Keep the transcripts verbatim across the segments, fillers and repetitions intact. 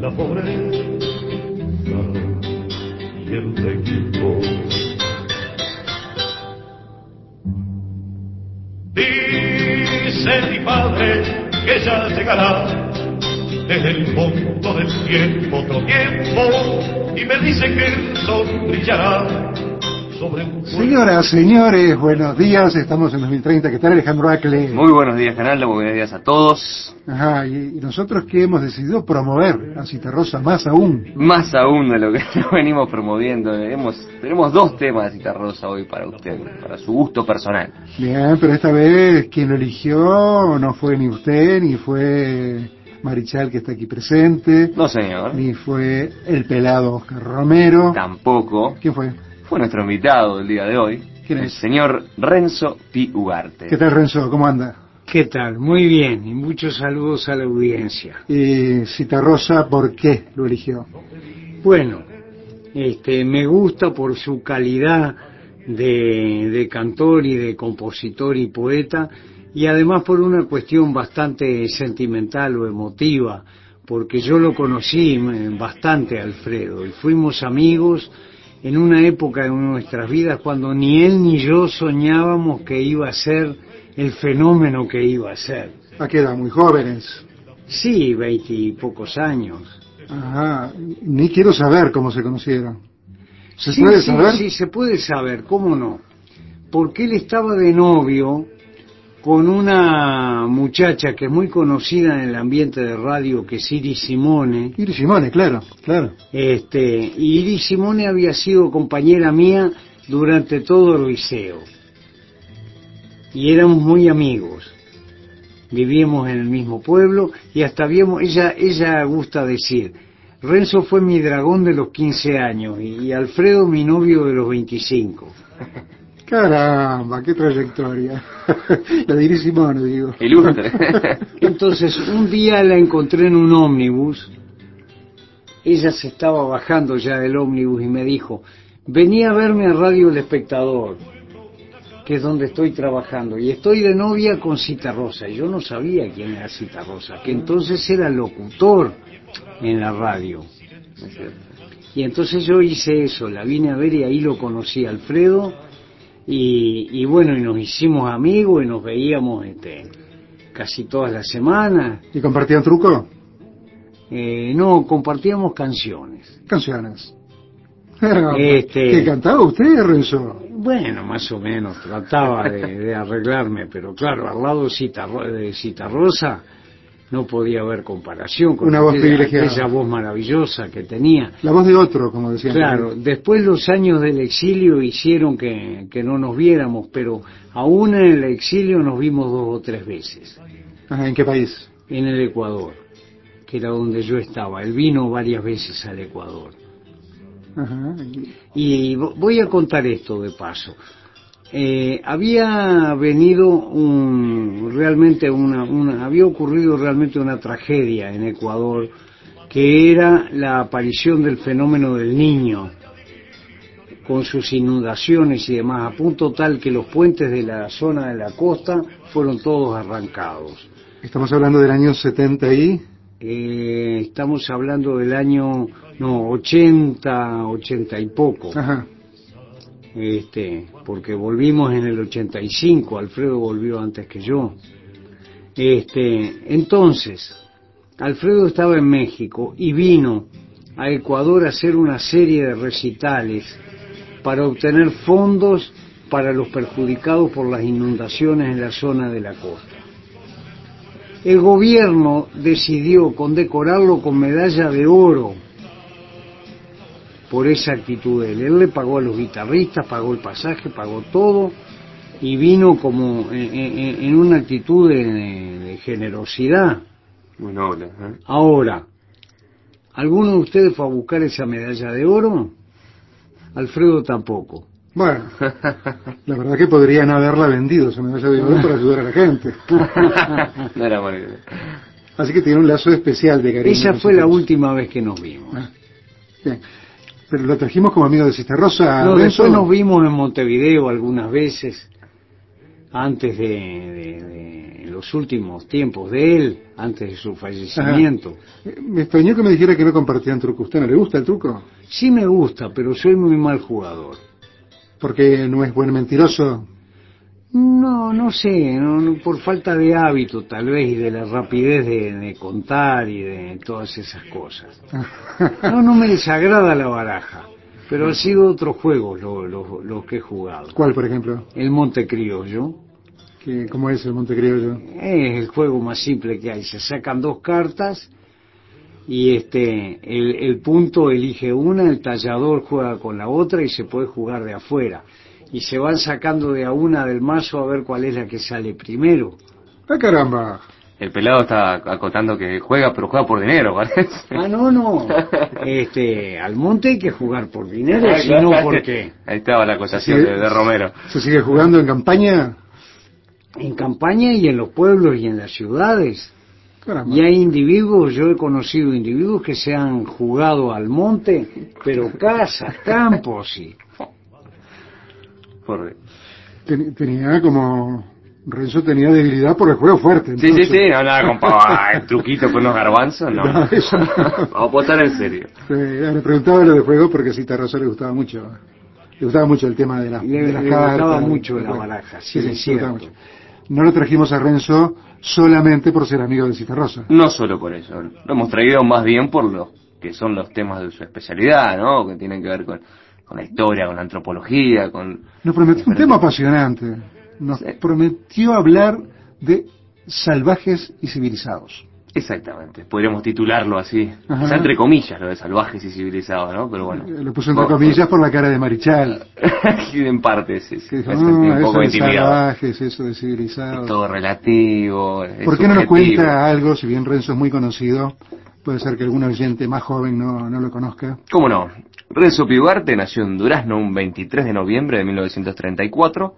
la pobreza y el equipo. Dice mi padre que ya llegará desde el fondo del tiempo otro tiempo, y me dice que el sol brillará sobre un... Señoras, señores, buenos días, estamos en dos mil treinta, ¿qué tal, Alejandro Acle? Muy buenos días, Canaldo, muy buenos días a todos. Ajá, y, y nosotros que hemos decidido promover a Citarrosa más aún. Más aún de lo que venimos promoviendo, hemos, tenemos dos temas de Citarrosa hoy para usted, para su gusto personal. Bien, pero esta vez quien lo eligió no fue ni usted, ni fue Marichal, que está aquí presente. No, señor. Ni fue el pelado Oscar Romero. Tampoco. ¿Quién fue? Fue nuestro invitado del día de hoy. ¿Quién es? El señor Renzo Pi Ugarte. ¿Qué tal, Renzo? ¿Cómo anda? ¿Qué tal? Muy bien, y muchos saludos a la audiencia. Y Citarrosa, ¿por qué lo eligió? Bueno, este, me gusta por su calidad de, de cantor y de compositor y poeta, y además por una cuestión bastante sentimental o emotiva, porque yo lo conocí bastante, Alfredo, y fuimos amigos en una época de nuestras vidas cuando ni él ni yo soñábamos que iba a ser el fenómeno que iba a ser. ¿A qué edad? ¿Muy jóvenes? Sí, veinte y pocos años. Ajá, ni quiero saber cómo se conocieron. ¿Se sí, puede sí, saber? Sí, se puede saber, ¿cómo no? Porque él estaba de novio con una muchacha que es muy conocida en el ambiente de radio, que es Iris Simone. Iris Simone, claro, claro. Este, y Iris Simone había sido compañera mía durante todo el liceo. Y éramos muy amigos. Vivíamos en el mismo pueblo y hasta habíamos, ella, ella gusta decir, Renzo fue mi dragón de los quince años y Alfredo mi novio de los veinticinco. Caramba, qué trayectoria. La de Iris Simone, digo. Ilustre. Entonces, un día la encontré en un ómnibus. Ella se estaba bajando ya del ómnibus y me dijo, vení a verme a Radio El Espectador, que es donde estoy trabajando, y estoy de novia con Citarrosa. Yo no sabía quién era Citarrosa, que entonces era locutor en la radio. Y entonces yo hice eso, la vine a ver y ahí lo conocí a Alfredo, y, y bueno, y nos hicimos amigos y nos veíamos este, casi todas las semanas. ¿Y compartían truco? Eh, no, compartíamos canciones. Canciones. Este... ¿Qué cantaba usted, Renzo? Bueno, más o menos, trataba de, de arreglarme, pero claro, al lado de Citarro, de Citarrosa no podía haber comparación con una voz aquella, privilegiada, aquella voz maravillosa que tenía. La voz de otro, como decían. Claro, también. Después los años del exilio hicieron que, que no nos viéramos, pero aún en el exilio nos vimos dos o tres veces. Ajá, ¿en qué país? En el Ecuador, que era donde yo estaba. Él vino varias veces al Ecuador. Ajá. Y voy a contar esto de paso. Eh, había venido un, realmente una, una, había ocurrido realmente una tragedia en Ecuador, que era la aparición del fenómeno del Niño, con sus inundaciones y demás, a punto tal que los puentes de la zona de la costa fueron todos arrancados. Estamos hablando del año setenta y... Eh, estamos hablando del año, no, ochenta, ochenta y poco. Ajá. Este, porque volvimos en el ochenta y cinco, Alfredo volvió antes que yo. Este, entonces, Alfredo estaba en México y vino a Ecuador a hacer una serie de recitales para obtener fondos para los perjudicados por las inundaciones en la zona de la costa. El gobierno decidió condecorarlo con medalla de oro por esa actitud de él. Él le pagó a los guitarristas, pagó el pasaje, pagó todo, y vino como en, en, en una actitud de, de generosidad. Muy noble, ¿eh? Ahora, ¿alguno de ustedes fue a buscar esa medalla de oro? Alfredo tampoco. Bueno, la verdad que podrían haberla vendido esa medalla de oro para ayudar a la gente. No era buena idea. Así que tiene un lazo especial de cariño. Esa fue la última vez que nos vimos. Ah, bien. Pero lo trajimos como amigo de Citarrosa. No, después nos vimos en Montevideo algunas veces. antes de, de, de los últimos tiempos de él, antes de su fallecimiento. Ajá. Me extrañó que me dijera que no compartían truco. ¿Usted no le gusta el truco? Sí me gusta, pero soy muy mal jugador. ¿Porque no es buen mentiroso? No, no sé, no, no, por falta de hábito tal vez y de la rapidez de, de contar y de todas esas cosas. No, no me desagrada la baraja, pero han sido otros juegos los lo, lo que he jugado. ¿Cuál, por ejemplo? El Monte Criollo. ¿Qué, ¿Cómo es el Monte Criollo? Es el juego más simple que hay. Se sacan dos cartas y este el, el punto elige una, el tallador juega con la otra y se puede jugar de afuera. Y se van sacando de a una del mazo a ver cuál es la que sale primero. ¡Ah, caramba! El pelado está acotando que juega, pero juega por dinero, parece. Ah, no, no. Este, al monte hay que jugar por dinero, si no, ¿por qué? Ahí estaba la acotación sigue, de, de Romero. ¿Se sigue jugando en campaña? En campaña y en los pueblos y en las ciudades. Caramba. Y hay individuos, yo he conocido individuos que se han jugado al monte, pero casas, campos y... Por... Ten, tenía como... Renzo tenía debilidad por el juego fuerte. Entonces. Sí, sí, sí, no nada con ah, el truquito con unos garbanzos, no. No, eso no. Vamos a apostar en serio. Sí, le preguntaba lo de juego porque si Tarroso le gustaba mucho. Le gustaba mucho el tema de, la, le, de las le cartas. Le gustaba mucho la bueno, baraja, sí, sí, es sí, cierto. mucho. No lo trajimos a Renzo solamente por ser amigo de Citarrosa. No solo por eso, lo hemos traído más bien por lo que son los temas de su especialidad, ¿no? Que tienen que ver con, con la historia, con la antropología, con... Nos prometió un tema apasionante. Nos sí. prometió hablar de salvajes y civilizados. Exactamente, podríamos titularlo así. Quizá entre comillas lo de salvajes y civilizados, ¿no? Pero bueno. Lo puso entre comillas por la cara de Marichal. En parte, sí. sí. Que dijo, no, un poco eso de salvajes, eso de civilizados. Es todo relativo. Es ¿Por qué no nos cuenta algo, si bien Renzo es muy conocido, puede ser que algún oyente más joven no, no lo conozca? ¿Cómo no? Renzo Piugarte nació en Durazno un veintitrés de noviembre de mil novecientos treinta y cuatro.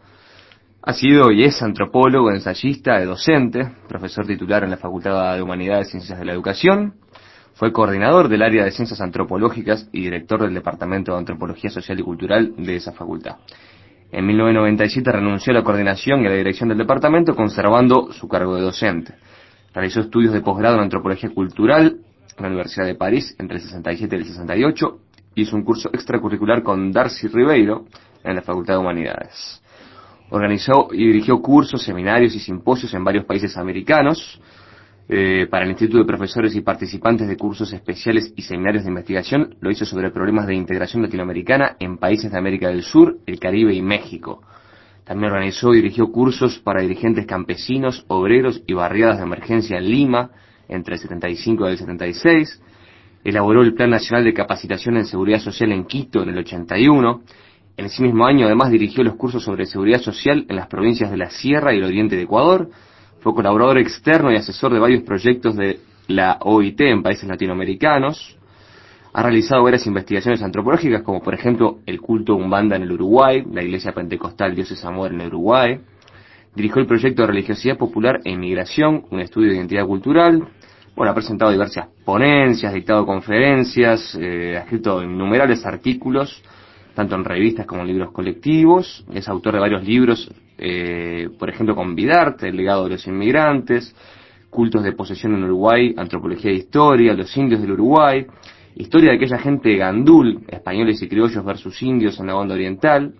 Ha sido y es antropólogo, ensayista, docente, profesor titular en la Facultad de Humanidades y Ciencias de la Educación. Fue coordinador del área de Ciencias Antropológicas y director del Departamento de Antropología Social y Cultural de esa facultad. En mil novecientos noventa y siete renunció a la coordinación y a la dirección del departamento, conservando su cargo de docente. Realizó estudios de posgrado en Antropología Cultural en la Universidad de París entre el sesenta y siete y el sesenta y ocho. Hizo un curso extracurricular con Darcy Ribeiro en la Facultad de Humanidades. Organizó y dirigió cursos, seminarios y simposios en varios países americanos. Eh, para el Instituto de Profesores y participantes de cursos especiales y seminarios de investigación, lo hizo sobre problemas de integración latinoamericana en países de América del Sur, el Caribe y México. También organizó y dirigió cursos para dirigentes campesinos, obreros y barriadas de emergencia en Lima, entre el setenta y cinco y el setenta y seis. Elaboró el Plan Nacional de Capacitación en Seguridad Social en Quito en el ochenta y uno. En ese mismo año, además, dirigió los cursos sobre seguridad social en las provincias de la Sierra y el Oriente de Ecuador. Fue colaborador externo y asesor de varios proyectos de la O I T en países latinoamericanos. Ha realizado varias investigaciones antropológicas, como por ejemplo el culto Umbanda en el Uruguay, la Iglesia Pentecostal Dioses Amor en el Uruguay. Dirigió el proyecto de Religiosidad Popular e Inmigración, un estudio de identidad cultural. Bueno, ha presentado diversas ponencias, dictado conferencias, eh, ha escrito innumerables artículos, tanto en revistas como en libros colectivos. Es autor de varios libros, eh, por ejemplo, Convidarte, El legado de los inmigrantes, Cultos de posesión en Uruguay, Antropología e Historia, Los indios del Uruguay, Historia de aquella gente gandul, españoles y criollos versus indios en la banda oriental.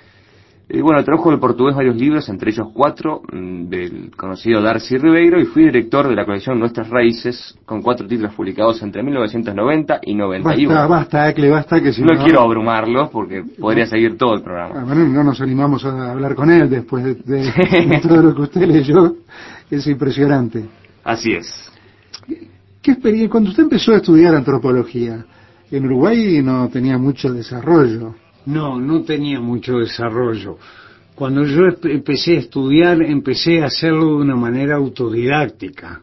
Y bueno, tradujo del portugués varios libros, entre ellos cuatro, mmm, del conocido Darcy Ribeiro, y fui director de la colección Nuestras Raíces, con cuatro títulos publicados entre mil novecientos noventa y noventa y uno. Basta, basta, Ecle, basta, que si no... No quiero abrumarlos, porque podría seguir todo el programa. Ah, bueno, no nos animamos a hablar con él después de, de, de todo lo que usted leyó. Es impresionante. Así es. ¿Qué experiencia? Cuando usted empezó a estudiar antropología, en Uruguay no tenía mucho desarrollo. No, no tenía mucho desarrollo. Cuando yo empecé a estudiar, empecé a hacerlo de una manera autodidáctica.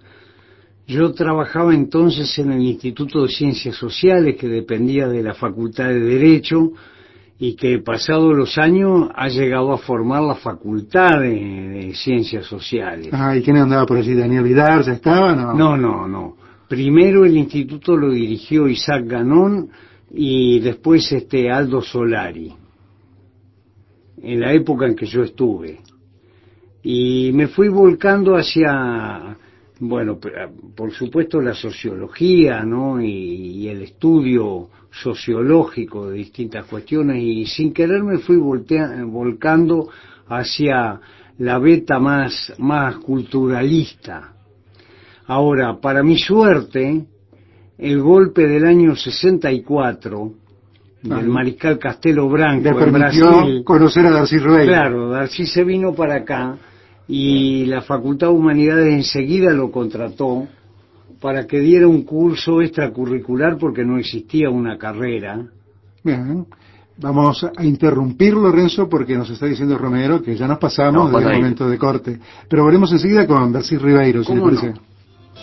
Yo trabajaba entonces en el Instituto de Ciencias Sociales, que dependía de la Facultad de Derecho, y que pasados los años ha llegado a formar la Facultad de, de Ciencias Sociales. Ah, ¿y quién andaba por allí? ¿Daniel Vidal ya estaba? No, no, no. no. Primero el instituto lo dirigió Isaac Ganón, y después este Aldo Solari, en la época en que yo estuve. Y me fui volcando hacia, bueno, por supuesto la sociología, ¿no? Y, y el estudio sociológico de distintas cuestiones, y sin querer me fui voltea, volcando hacia la beta más, más culturalista. Ahora, para mi suerte, el golpe del año sesenta y cuatro, del mariscal Castelo Branco en Brasil, conocer a Darcy Ribeiro. Claro, Darcy se vino para acá y la Facultad de Humanidades enseguida lo contrató para que diera un curso extracurricular porque no existía una carrera. Bien, vamos a interrumpirlo, Renzo, porque nos está diciendo Romero que ya nos pasamos no, del momento de corte. Pero volvemos enseguida con Darcy Ribeiro, si le parece. No?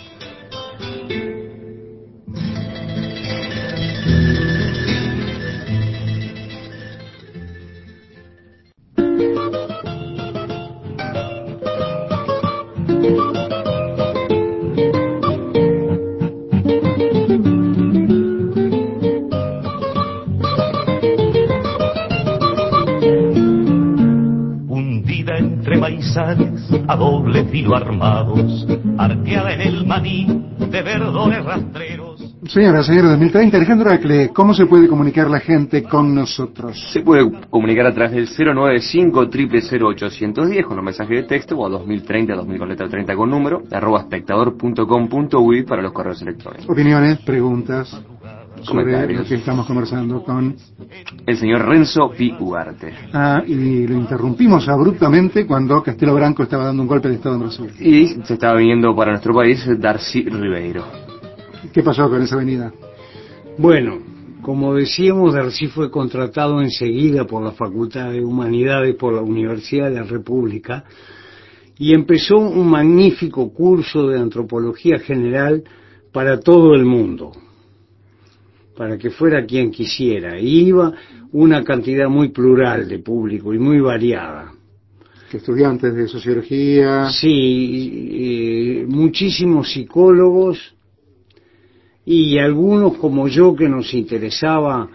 A doble filo armados, arqueada en el maní de verdones rastreros. Señora, señora dos mil treinta, Alejandro Acle, ¿cómo se puede comunicar la gente con nosotros? Se puede comunicar a través del cero nueve cinco, cero cero cero, ocho uno cero con un mensaje de texto, o a dos mil treinta, dos mil con letra treinta con número, arroba espectador punto com punto uy para los correos electrónicos. Opiniones, preguntas sobre lo que estamos conversando con el señor Renzo Pi Ugarte. Ah, y lo interrumpimos abruptamente cuando Castelo Branco estaba dando un golpe de Estado en Brasil. Y se estaba viniendo para nuestro país Darcy Ribeiro. ¿Qué pasó con esa venida? Bueno, como decíamos, Darcy fue contratado enseguida por la Facultad de Humanidades, por la Universidad de la República, y empezó un magnífico curso de antropología general para todo el mundo, para que fuera quien quisiera. Y iba una cantidad muy plural de público y muy variada. Estudiantes de sociología. Sí, eh, muchísimos psicólogos y algunos como yo que nos interesaba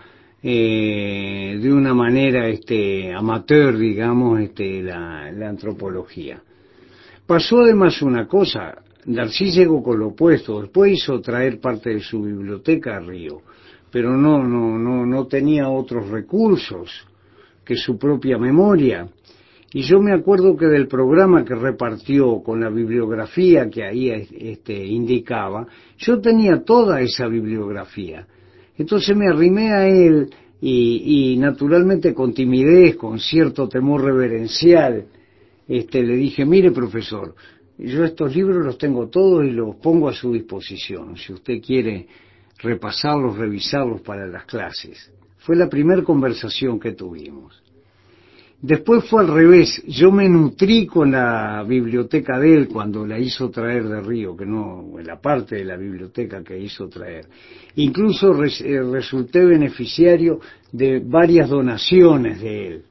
eh, de una manera este, amateur, digamos, este, la, la antropología. Pasó además una cosa, Darcy llegó con lo opuesto, después hizo traer parte de su biblioteca a Río, pero no, no, no, no tenía otros recursos que su propia memoria. Y yo me acuerdo que del programa que repartió con la bibliografía que ahí este, indicaba, yo tenía toda esa bibliografía. Entonces me arrimé a él y, y naturalmente con timidez, con cierto temor reverencial, este, le dije, mire profesor, yo estos libros los tengo todos y los pongo a su disposición, si usted quiere repasarlos, revisarlos para las clases. Fue la primera conversación que tuvimos. Después fue al revés, yo me nutrí con la biblioteca de él cuando la hizo traer de Río, que no, la parte de la biblioteca que hizo traer. Incluso res, eh, resulté beneficiario de varias donaciones de él.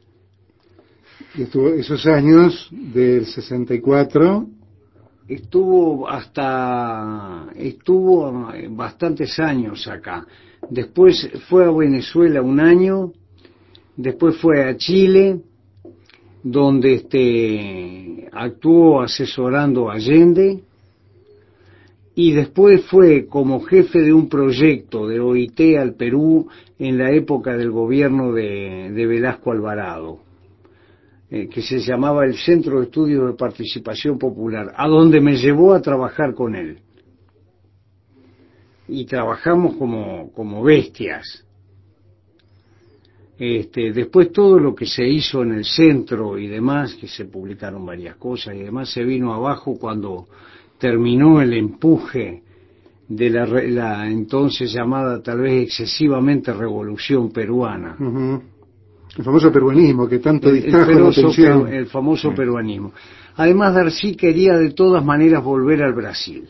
Y estuvo esos años del sesenta y cuatro... Estuvo hasta, estuvo bastantes años acá. Después fue a Venezuela un año, después fue a Chile, donde este, actuó asesorando a Allende, y después fue como jefe de un proyecto de O I T al Perú en la época del gobierno de, de Velasco Alvarado, eh, que se llamaba el Centro de Estudios de Participación Popular, a donde me llevó a trabajar con él. Y trabajamos como, como bestias. Este, después todo lo que se hizo en el centro y demás, que se publicaron varias cosas y demás, se vino abajo cuando terminó el empuje de la, la entonces llamada tal vez excesivamente revolución peruana. Uh-huh. El famoso peruanismo que tanto el, distrajo el, la atención. el famoso uh-huh. peruanismo. Además, Darcy quería de todas maneras volver al Brasil.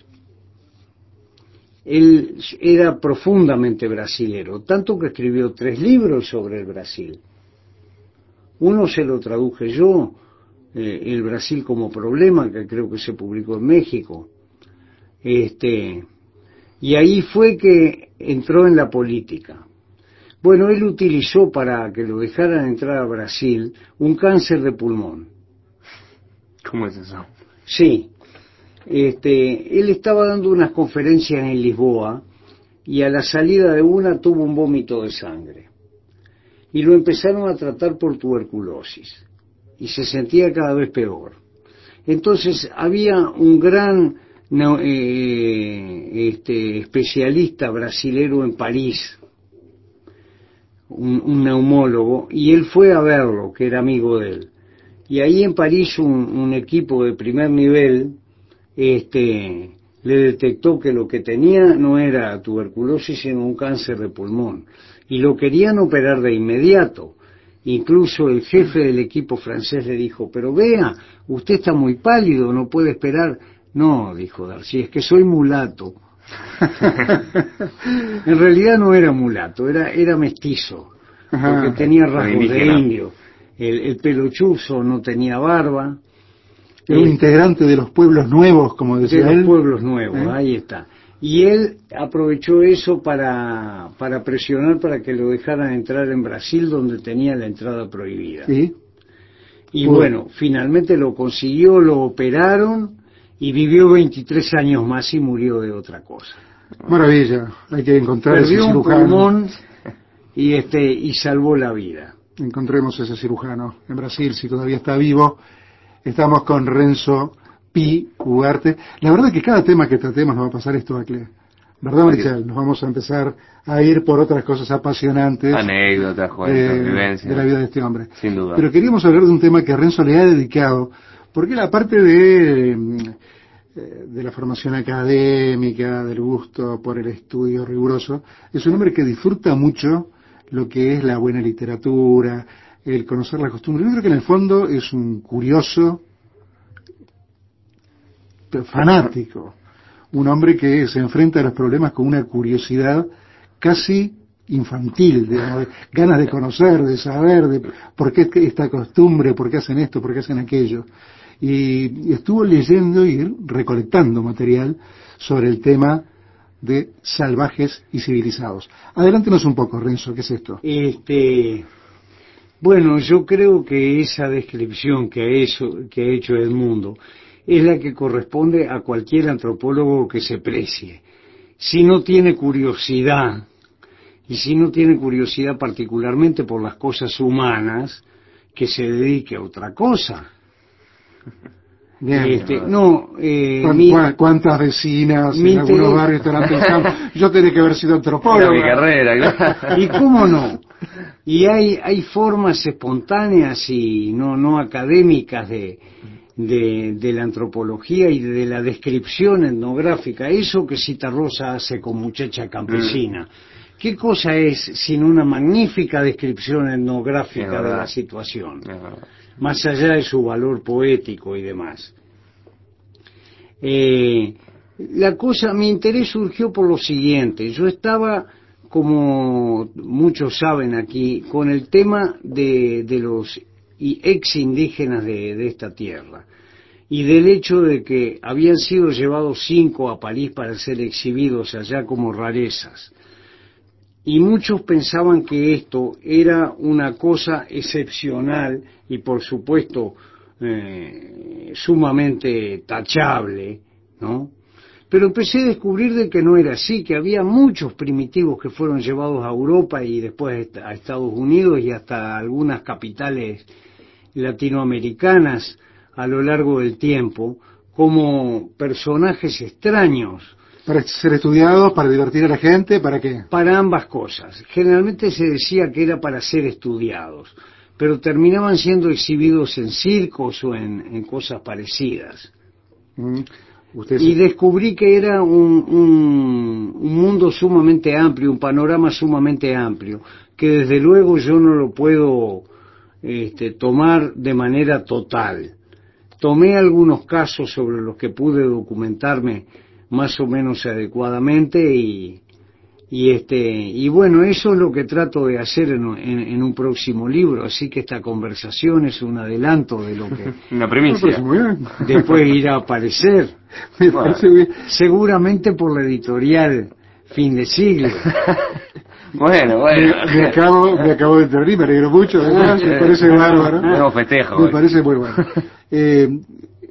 Él era profundamente brasilero, tanto que escribió tres libros sobre el Brasil. Uno se lo traduje yo, eh, El Brasil como problema, que creo que se publicó en México. Este, y ahí fue que entró en la política. Bueno, él utilizó para que lo dejaran entrar a Brasil un cáncer de pulmón. ¿Cómo es eso? Sí. Este, él estaba dando unas conferencias en Lisboa y a la salida de una tuvo un vómito de sangre. Y lo empezaron a tratar por tuberculosis. Y se sentía cada vez peor. Entonces había un gran eh, este, especialista brasilero en París, un, un neumólogo, y él fue a verlo, que era amigo de él. Y ahí en París un, un equipo de primer nivel este, le detectó que lo que tenía no era tuberculosis, sino un cáncer de pulmón. Y lo querían operar de inmediato. Incluso el jefe del equipo francés le dijo, pero vea, usted está muy pálido, no puede esperar. No, dijo Darcy, es que soy mulato. En realidad no era mulato, era, era mestizo, porque Ajá. tenía rasgos de Indígena. indio. El, el pelo chuzo, no tenía barba. Era un Eh, integrante de los pueblos nuevos, como de decía los él. pueblos nuevos, ¿Eh? ahí está. Y él aprovechó eso para, para presionar para que lo dejaran entrar en Brasil, donde tenía la entrada prohibida. Sí. Y Pudo. bueno, finalmente lo consiguió, lo operaron y vivió veintitrés años más y murió de otra cosa. Maravilla. Hay que encontrar ese Perdió un cirujano. pulmón y este y salvó la vida. Encontremos ese cirujano en Brasil, si todavía está vivo. Estamos con Renzo Pi Ugarte. La verdad es que cada tema que tratemos nos va a pasar esto a Cle. ¿Verdad, Marichal? Nos vamos a empezar a ir por otras cosas apasionantes. Anécdotas, cuentos, eh, vivencias. de la vida de este hombre. Sin duda. Pero queríamos hablar de un tema que Renzo le ha dedicado, porque la parte de, de la formación académica, del gusto por el estudio riguroso, es un hombre que disfruta mucho lo que es la buena literatura, el conocer la costumbre. Yo creo que en el fondo es un curioso, fanático, un hombre que se enfrenta a los problemas con una curiosidad casi infantil, digamos, de ganas de conocer, de saber, de por qué esta costumbre, por qué hacen esto, por qué hacen aquello. Y, y estuvo leyendo y recolectando material sobre el tema de salvajes y civilizados. Adelántenos un poco, Renzo, ¿qué es esto? Este, bueno, yo creo que esa descripción que ha hecho, que ha hecho Edmundo es la que corresponde a cualquier antropólogo que se precie. Si no tiene curiosidad, y si no tiene curiosidad particularmente por las cosas humanas, que se dedique a otra cosa. Bien. Este, no, eh, ¿Cuán- mi- cuán- ¿Cuántas vecinas mi en algunos interés- barrios estarán pensando, yo tenía que haber sido Era antropólogo? mi carrera, claro. ¿Y cómo no? Y hay, hay formas espontáneas y no, no académicas de, de, de la antropología y de la descripción etnográfica. Eso que Citarrosa hace con Muchacha Campesina. ¿Qué cosa es sino una magnífica descripción Es etnográfica de verdad. la situación? Es verdad. Más allá de su valor poético y demás. Eh, la cosa, mi interés surgió por lo siguiente. Yo estaba, como muchos saben aquí, con el tema de, de los y ex indígenas de, de esta tierra y del hecho de que habían sido llevados cinco a París para ser exhibidos allá como rarezas. Y muchos pensaban que esto era una cosa excepcional y por supuesto eh, sumamente tachable, ¿no? Pero empecé a descubrir de que no era así, que había muchos primitivos que fueron llevados a Europa y después a Estados Unidos y hasta algunas capitales latinoamericanas a lo largo del tiempo como personajes extraños. Para ser estudiados, para divertir a la gente, ¿para qué? Para ambas cosas. Generalmente se decía que era para ser estudiados, pero terminaban siendo exhibidos en circos o en, en cosas parecidas. Mm. Usted Y descubrí que era un, un, un mundo sumamente amplio, un panorama sumamente amplio, que desde luego yo no lo puedo este, tomar de manera total. Tomé algunos casos sobre los que pude documentarme más o menos adecuadamente y, y este y bueno, eso es lo que trato de hacer en, en, en un próximo libro, así que esta conversación es un adelanto de lo que Una Me primicia. parece muy bien. después irá a aparecer, Me parece bien. seguramente por la editorial Fin de Siglo. Bueno, Me, bueno. me acabo, me acabo de enterar y me alegro mucho, además, me parece bárbaro. Tenemos festejo Me hoy. parece muy bueno. Eh,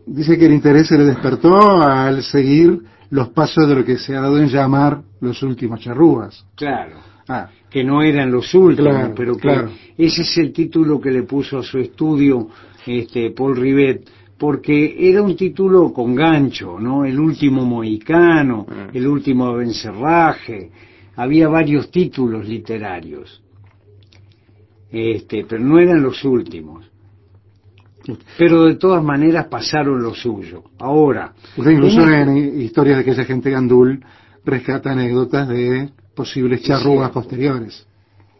dice que el interés se le despertó al seguir los pasos de lo que se ha dado en llamar los últimos charrúas. Claro. Ah. Que no eran los últimos, Claro, pero que claro. ese es el título que le puso a su estudio este Paul Rivet, porque era un título con gancho, ¿no? El último mohicano, el último abencerraje, había varios títulos literarios, este, pero no eran los últimos. Pero de todas maneras pasaron lo suyo. Ahora, Usted incluso en en este... historias de aquella gente gandul rescata anécdotas de posibles charrúas sí. posteriores.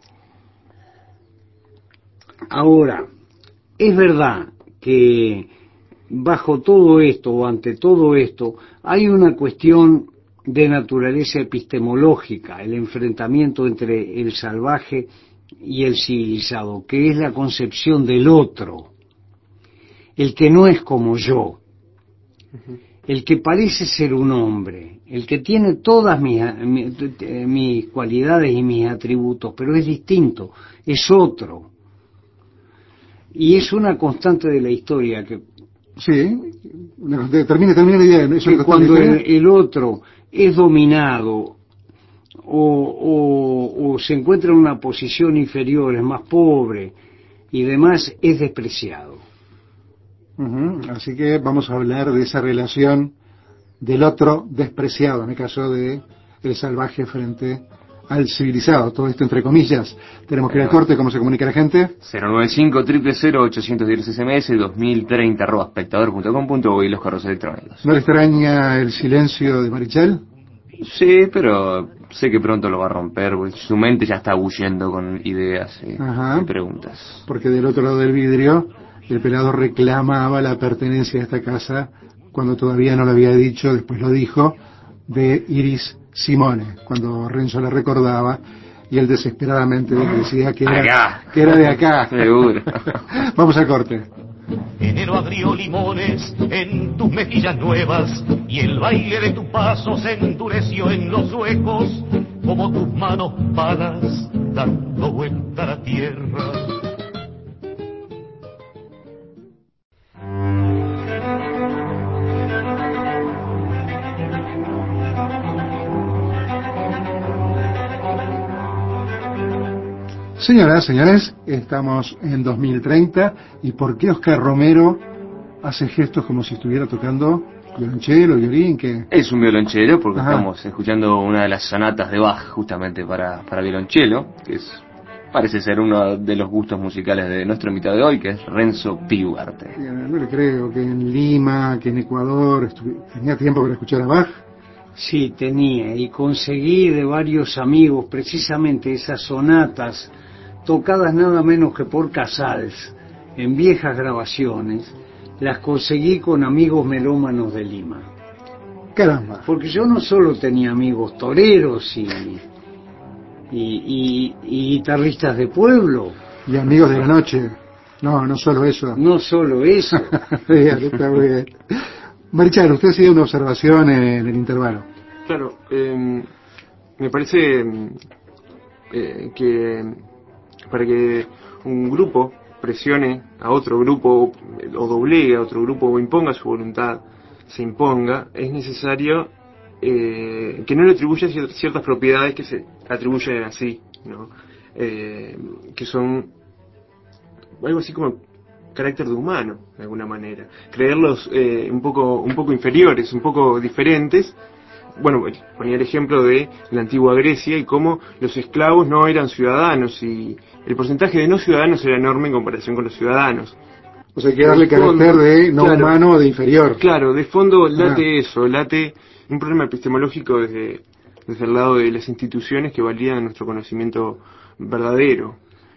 Ahora, es verdad que bajo todo esto o ante todo esto hay una cuestión de naturaleza epistemológica, el enfrentamiento entre el salvaje y el civilizado, que es la concepción del otro, el que no es como yo, el que parece ser un hombre, el que tiene todas mis, mis, mis cualidades y mis atributos, pero es distinto, es otro. Y es una constante de la historia que... Sí, termine, termine la idea. ¿Eso que cuando el, el otro es dominado o, o, o se encuentra en una posición inferior, es más pobre y demás, es despreciado. Uh-huh. Así que vamos a hablar de esa relación del otro despreciado, en el caso de el salvaje frente al civilizado, todo esto entre comillas. Tenemos que ir al corte. ¿Cómo se comunica la gente? cero nueve cinco, cero cero cero, ocho uno cero S M S, dos mil treinta arroba espectador punto com punto uy y los correos electrónicos. ¿No le extraña el silencio de Marichal? Sí, pero sé que pronto lo va a romper, porque su mente ya está huyendo con ideas y, y preguntas. Porque del otro lado del vidrio, el pelado reclamaba la pertenencia a esta casa cuando todavía no lo había dicho, después lo dijo, de Iris Simone, cuando Renzo la recordaba y él desesperadamente decía que era, que era de acá. Seguro. Vamos al corte. Enero agrió limones en tus mejillas nuevas y el baile de tu paso se endureció en los huecos como tus manos palas dando vuelta a la tierra. Señoras, señores, estamos en dos mil treinta y ¿por qué Oscar Romero hace gestos como si estuviera tocando violonchelo, violín? Que es un violonchelo porque Ajá. estamos escuchando una de las sonatas de Bach justamente para, para violonchelo, que es parece ser uno de los gustos musicales de nuestro invitado de hoy, que es Renzo Piugarte. No le creo que en Lima, que en Ecuador tenía tiempo para escuchar a Bach. Sí, tenía, y conseguí de varios amigos precisamente esas sonatas tocadas nada menos que por Casals, en viejas grabaciones, las conseguí con amigos melómanos de Lima. Caramba. Porque yo no solo tenía amigos toreros y, y, y, y guitarristas de pueblo. Y amigos de la noche. No, no solo eso. No solo eso. Bien, está muy bien. Marichal, usted hacía una observación en el intervalo. Claro, eh, me parece eh, que para que un grupo presione a otro grupo o doblegue a otro grupo o imponga su voluntad, se imponga, es necesario eh, que no le atribuya ciertas propiedades que se atribuyen así, ¿no? Eh, que son algo así como carácter de humano, de alguna manera. Creerlos eh, un poco un poco inferiores, un poco diferentes. Bueno, ponía el ejemplo de la antigua Grecia y cómo los esclavos no eran ciudadanos y el porcentaje de no ciudadanos era enorme en comparación con los ciudadanos. O sea, hay que darle carácter de no claro, humano o de inferior. Claro, de fondo late ah. eso, late un problema epistemológico desde, desde el lado de las instituciones que validan nuestro conocimiento verdadero,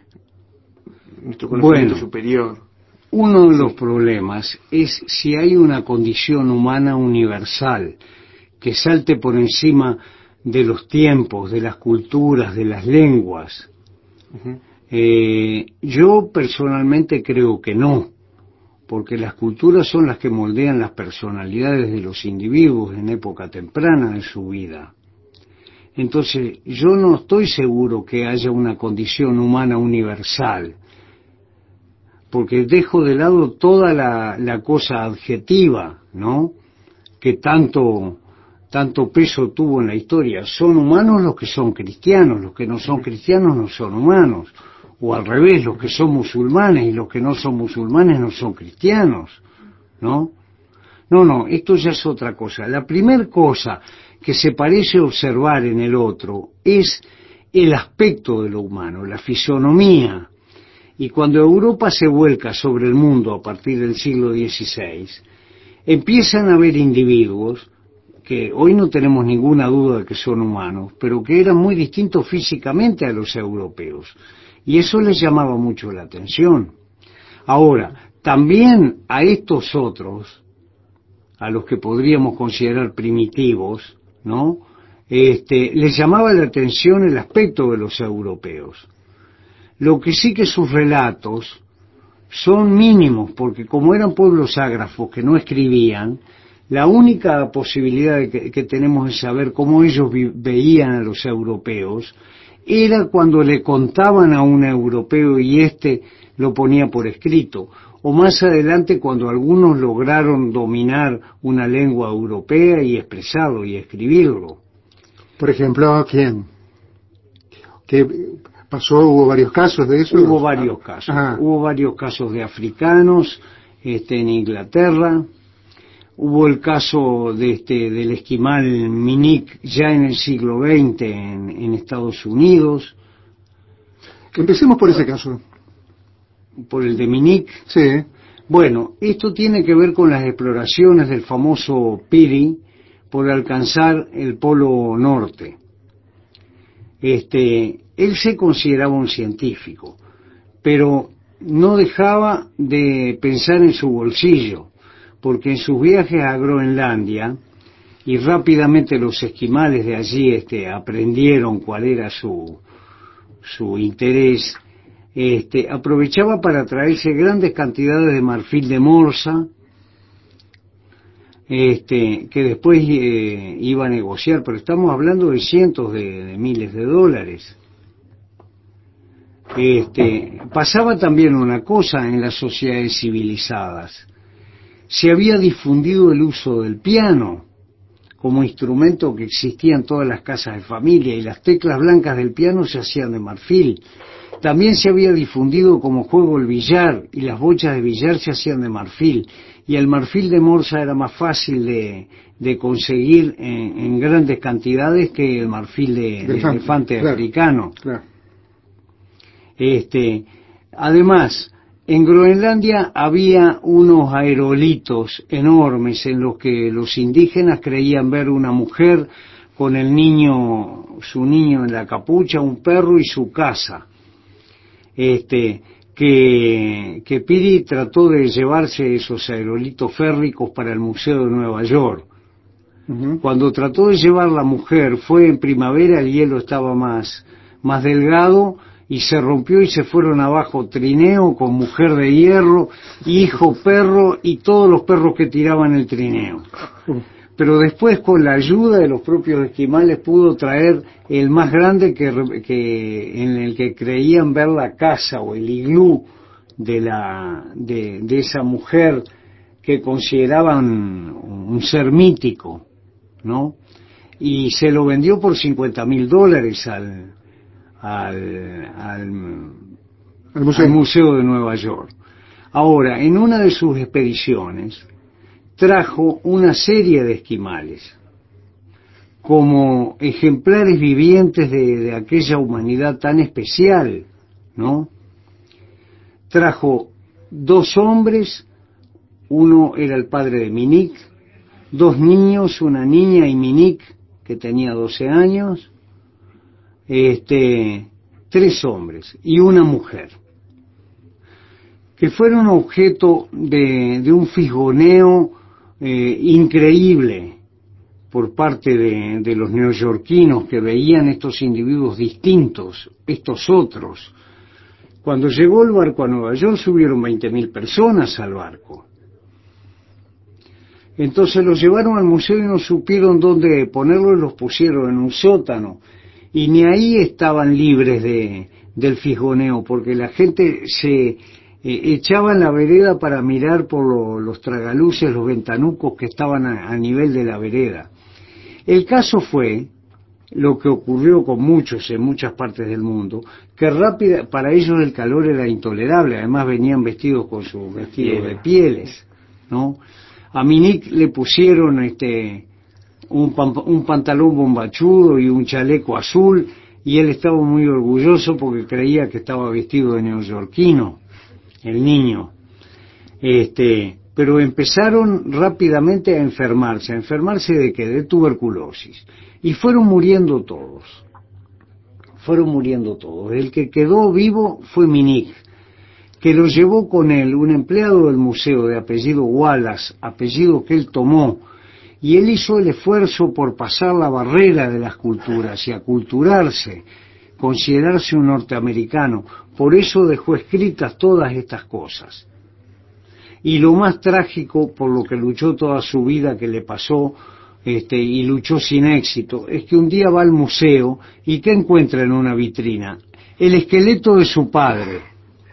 nuestro conocimiento bueno, superior. Uno de los problemas es si hay una condición humana universal que salte por encima de los tiempos, de las culturas, de las lenguas. Uh-huh. Eh, yo personalmente creo que no, porque las culturas son las que moldean las personalidades de los individuos en época temprana de su vida. Entonces, yo no estoy seguro que haya una condición humana universal. porque dejo de lado toda la, la cosa adjetiva, ¿no?, que tanto, tanto peso tuvo en la historia. Son humanos los que son cristianos, los que no son cristianos no son humanos, o al revés, los que son musulmanes y los que no son musulmanes no son cristianos, ¿no? No, no, esto ya es otra cosa. La primera cosa que se parece observar en el otro es el aspecto de lo humano, la fisonomía. Y cuando Europa se vuelca sobre el mundo a partir del siglo dieciséis, empiezan a haber individuos que hoy no tenemos ninguna duda de que son humanos, pero que eran muy distintos físicamente a los europeos. Y eso les llamaba mucho la atención. Ahora, también a estos otros, a los que podríamos considerar primitivos, ¿no?, este, les llamaba la atención el aspecto de los europeos. Lo que sí que sus relatos son mínimos, porque como eran pueblos ágrafos que no escribían, la única posibilidad de que, que tenemos de saber cómo ellos vi, veían a los europeos era cuando le contaban a un europeo y éste lo ponía por escrito, o más adelante cuando algunos lograron dominar una lengua europea y expresarlo y escribirlo. Por ejemplo, ¿quién? ¿Qué pasó? ¿Hubo varios casos de eso? Hubo varios casos. Ajá. Hubo varios casos de africanos este, en Inglaterra. Hubo el caso de este, del esquimal Minik ya en el siglo veinte en, en Estados Unidos. Empecemos por ese caso. Por el de Minik. Sí. Bueno, esto tiene que ver con las exploraciones del famoso Peary por alcanzar el Polo Norte. Este, él se consideraba un científico, pero no dejaba de pensar en su bolsillo, porque en sus viajes a Groenlandia, y rápidamente los esquimales de allí este, aprendieron cuál era su, su interés, este, aprovechaba para traerse grandes cantidades de marfil de morsa, este, que después eh, iba a negociar, pero estamos hablando de cientos de, de miles de dólares. Este, pasaba también una cosa en las sociedades civilizadas. Se había difundido el uso del piano como instrumento que existía en todas las casas de familia, y las teclas blancas del piano se hacían de marfil. También se había difundido como juego el billar, y las bochas de billar se hacían de marfil, y el marfil de morsa era más fácil de, de conseguir en, en grandes cantidades que el marfil de, de elefante, elefante claro, africano. Claro. Este, además, en Groenlandia había unos aerolitos enormes en los que los indígenas creían ver una mujer con el niño, su niño en la capucha, un perro y su casa. Este, que, que Peary trató de llevarse esos aerolitos férricos para el Museo de Nueva York. Uh-huh. Cuando trató de llevar la mujer, fue en primavera, el hielo estaba más, más delgado, y se rompió y se fueron abajo trineo con mujer de hierro, hijo perro y todos los perros que tiraban el trineo. Pero después, con la ayuda de los propios esquimales, pudo traer el más grande que, que en el que creían ver la casa o el iglú de la de, de esa mujer que consideraban un ser mítico, ¿no? Y se lo vendió por cincuenta mil dólares al Al, al, al, museo. al Museo de Nueva York. Ahora, en una de sus expediciones trajo una serie de esquimales como ejemplares vivientes de, de aquella humanidad tan especial, ¿no? Trajo dos hombres, uno era el padre de Minik, dos niños, una niña y Minik, que tenía doce años, Este, tres hombres y una mujer, que fueron objeto de, de un fisgoneo eh, increíble por parte de, de los neoyorquinos, que veían estos individuos distintos, estos otros. Cuando llegó el barco a Nueva York, subieron veinte mil personas al barco. Entonces los llevaron al museo y no supieron dónde ponerlos, los pusieron en un sótano. Y ni ahí estaban libres de, del fisgoneo, porque la gente se eh, echaba en la vereda para mirar por lo, los tragaluces, los ventanucos que estaban a, a nivel de la vereda. El caso fue, lo que ocurrió con muchos en muchas partes del mundo, que rápida, para ellos el calor era intolerable, además venían vestidos con sus vestidos de pieles, ¿no? A Minik le pusieron este un, un pantalón bombachudo y un chaleco azul, y él estaba muy orgulloso porque creía que estaba vestido de neoyorquino, el niño. Este, pero empezaron rápidamente a enfermarse. ¿A enfermarse de qué? De tuberculosis. Y fueron muriendo todos. Fueron muriendo todos. El que quedó vivo fue Minik, que lo llevó con él un empleado del museo de apellido Wallace, apellido que él tomó, y él hizo el esfuerzo por pasar la barrera de las culturas y aculturarse, considerarse un norteamericano. Por eso dejó escritas todas estas cosas. Y lo más trágico, por lo que luchó toda su vida, que le pasó, este, y luchó sin éxito, es que un día va al museo y ¿qué encuentra en una vitrina? El esqueleto de su padre,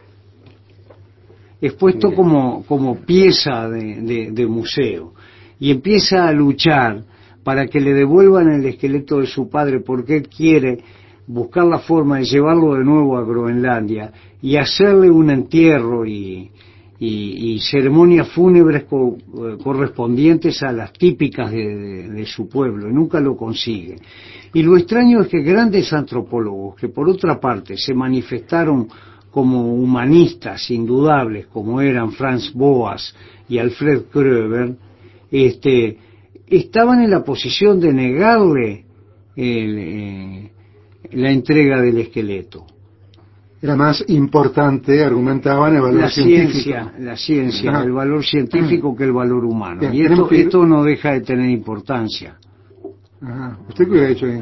expuesto como, como pieza de, de, de museo, y empieza a luchar para que le devuelvan el esqueleto de su padre, porque él quiere buscar la forma de llevarlo de nuevo a Groenlandia y hacerle un entierro y, y, y ceremonias fúnebres co, eh, correspondientes a las típicas de, de, de su pueblo, y nunca lo consigue. Y lo extraño es que grandes antropólogos, que por otra parte se manifestaron como humanistas indudables, como eran Franz Boas y Alfred Kröber, este, estaban en la posición de negarle el, eh, la entrega del esqueleto. Era más importante, argumentaban, el valor la científico. Ciencia, la ciencia, Ajá. el valor científico que el valor humano. Bien, y esto, ir... esto no deja de tener importancia. Ajá. ¿Usted qué hubiera hecho ahí?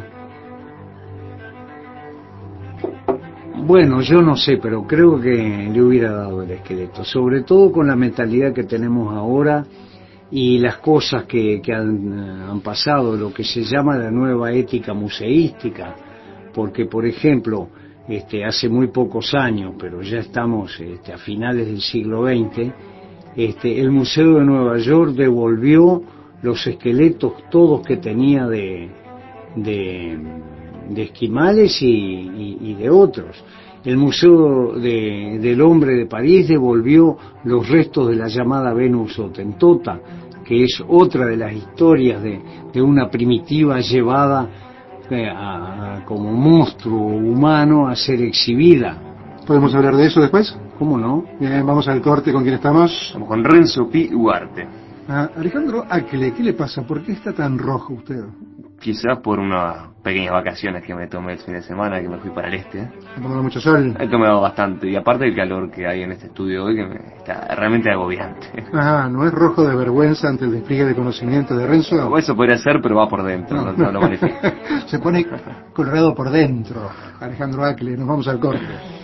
Bueno, yo no sé, pero creo que le hubiera dado el esqueleto, sobre todo con la mentalidad que tenemos ahora y las cosas que, que han, han pasado, lo que se llama la nueva ética museística, porque por ejemplo, este, hace muy pocos años, pero ya estamos este, a finales del siglo veinte, este, el Museo de Nueva York devolvió los esqueletos todos que tenía de, de, de esquimales y, y, y de otros. El Museo de, del Hombre de París devolvió los restos de la llamada Venus Hottentotta, que es otra de las historias de, de una primitiva llevada eh, a, a, como monstruo humano a ser exhibida. ¿Podemos hablar de eso después? ¿Cómo no? Bien, vamos al corte. ¿Con quién estamos? Estamos con Renzo Pi Ugarte. Ah, Alejandro Acle, ¿qué le pasa? ¿Por qué está tan rojo usted? Quizás por unas pequeñas vacaciones que me tomé el fin de semana, que me fui para el este. ¿Ha tomado mucho sol? He tomado bastante, y aparte del calor que hay en este estudio hoy, que me está realmente agobiante. Ah, ¿no es rojo de vergüenza ante el despliegue de conocimiento de Renzo? O eso podría ser, pero va por dentro, no, no lo manifiesta. Se pone colorado por dentro. Alejandro Acle, nos vamos al corte.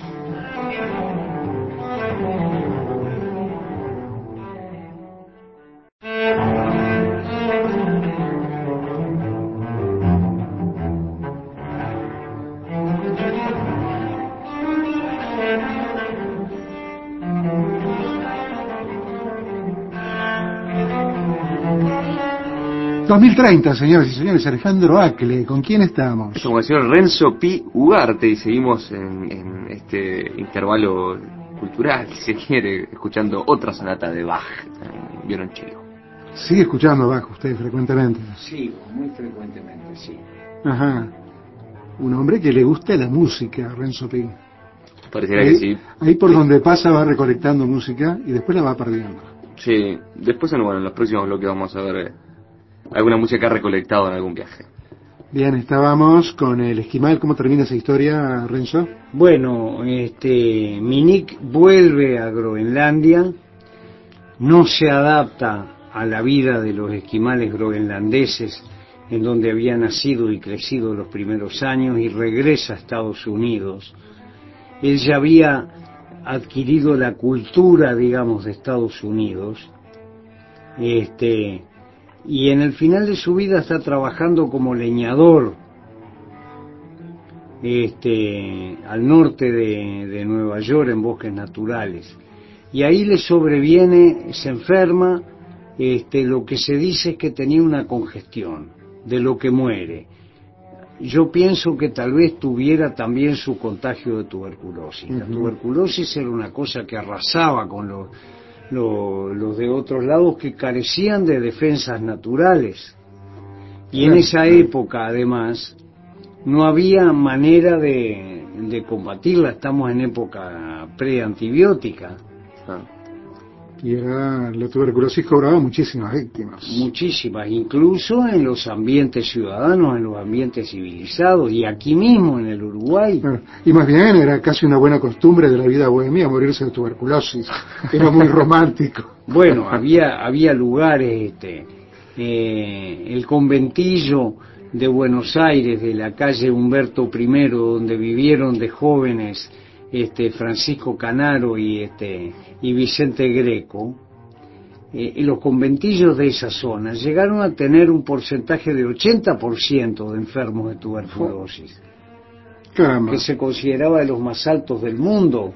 dos mil treinta, señores y señores, Alejandro Acle, ¿con quién estamos? Estamos con el señor Renzo Pi Ugarte y seguimos en, en este intervalo cultural, si se quiere, escuchando otra sonata de Bach, en violonchelo. ¿Sigue escuchando Bach usted frecuentemente? Sí, muy frecuentemente, sí. Ajá. Un hombre que le gusta la música, Renzo Pi. Pareciera ahí, que sí. Ahí por donde pasa va recolectando música y después la va perdiendo. Sí, después en, bueno, en los próximos bloques vamos a ver eh, alguna música que ha recolectado en algún viaje. Bien, estábamos con el esquimal. ¿Cómo termina esa historia, Renzo? Bueno, este, Minik vuelve a Groenlandia, no se adapta a la vida de los esquimales groenlandeses, en donde había nacido y crecido los primeros años, y regresa a Estados Unidos. Él ya había adquirido la cultura, digamos, de Estados Unidos, este, y en el final de su vida está trabajando como leñador este, al norte de, de Nueva York, en bosques naturales. y ahí le sobreviene, se enferma, este, lo que se dice es que tenía una congestión, de lo que muere. Yo pienso que tal vez tuviera también su contagio de tuberculosis. Uh-huh. La tuberculosis era una cosa que arrasaba con los, los, los de otros lados que carecían de defensas naturales. Y en esa época, además, no había manera de, de combatirla. Estamos en época pre-antibiótica. Ah. Y era, la tuberculosis cobraba muchísimas víctimas. Muchísimas, incluso en los ambientes ciudadanos, en los ambientes civilizados, y aquí mismo en el Uruguay. Bueno, y más bien era casi una buena costumbre de la vida bohemia morirse de tuberculosis. Era muy romántico. Bueno, había, había lugares, este, eh, el conventillo de Buenos Aires, de la calle Humberto primero, donde vivieron de jóvenes este Francisco Canaro y este y Vicente Greco, eh, y los conventillos de esa zona llegaron a tener un porcentaje de ochenta por ciento de enfermos de tuberculosis. Caramba. Que se consideraba de los más altos del mundo,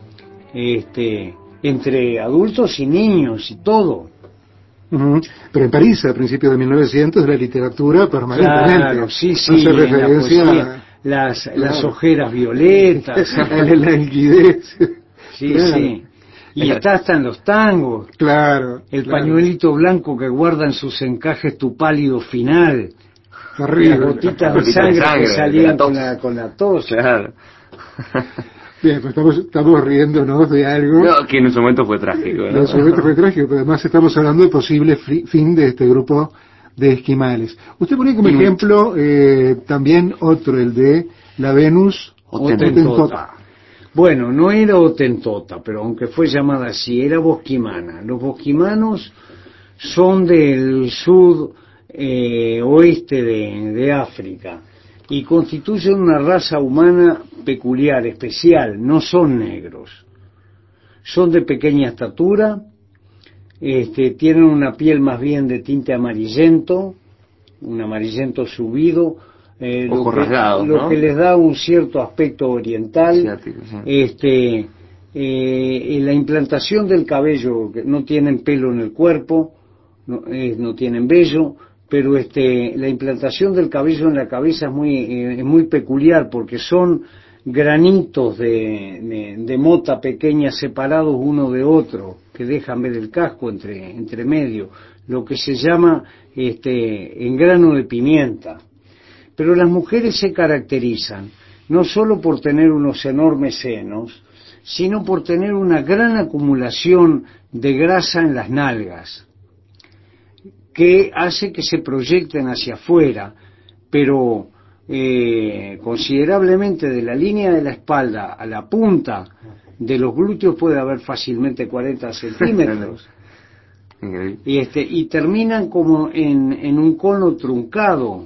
este entre adultos y niños y todo. Uh-huh. Pero en París, a principios de mil novecientos, la literatura permanentemente claro, sí, sí, hace referencia a las, claro. las ojeras violetas, la languidez. Sí, claro. Sí. Y está hasta en los tangos. Claro. El claro. pañuelito blanco que guarda en sus encajes tu pálido final. Terrible. Las gotitas de sangre, de sangre que salían con la, con la tos. Claro. Bien, pues estamos, estamos riéndonos de algo. No, que en ese momento fue trágico, ¿no? En ese momento fue trágico, pero además estamos hablando de posible fin de este grupo de esquimales. Usted ponía como Inuit. ejemplo eh, también otro, el de la Venus Otentota. Bueno, no era Otentota, pero aunque fue llamada así, era bosquimana. Los bosquimanos son del sur eh, oeste de, de África y constituyen una raza humana peculiar, especial. No son negros, son de pequeña estatura. Este, tienen una piel más bien de tinte amarillento, un amarillento subido, eh, lo, que, rasgados, lo ¿no? que les da un cierto aspecto oriental. Ciático, sí. Este, eh, la implantación del cabello, no tienen pelo en el cuerpo, no, eh, no tienen vello, pero este, la implantación del cabello en la cabeza es muy, eh, es muy peculiar porque son granitos de, de, de mota pequeña separados uno de otro, que dejan ver el casco entre, entre medio, lo que se llama este, engrano de pimienta. Pero las mujeres se caracterizan no solo por tener unos enormes senos, sino por tener una gran acumulación de grasa en las nalgas, que hace que se proyecten hacia afuera, pero eh, considerablemente de la línea de la espalda a la punta de los glúteos puede haber fácilmente cuarenta centímetros. y, este, y terminan como en, en un cono truncado.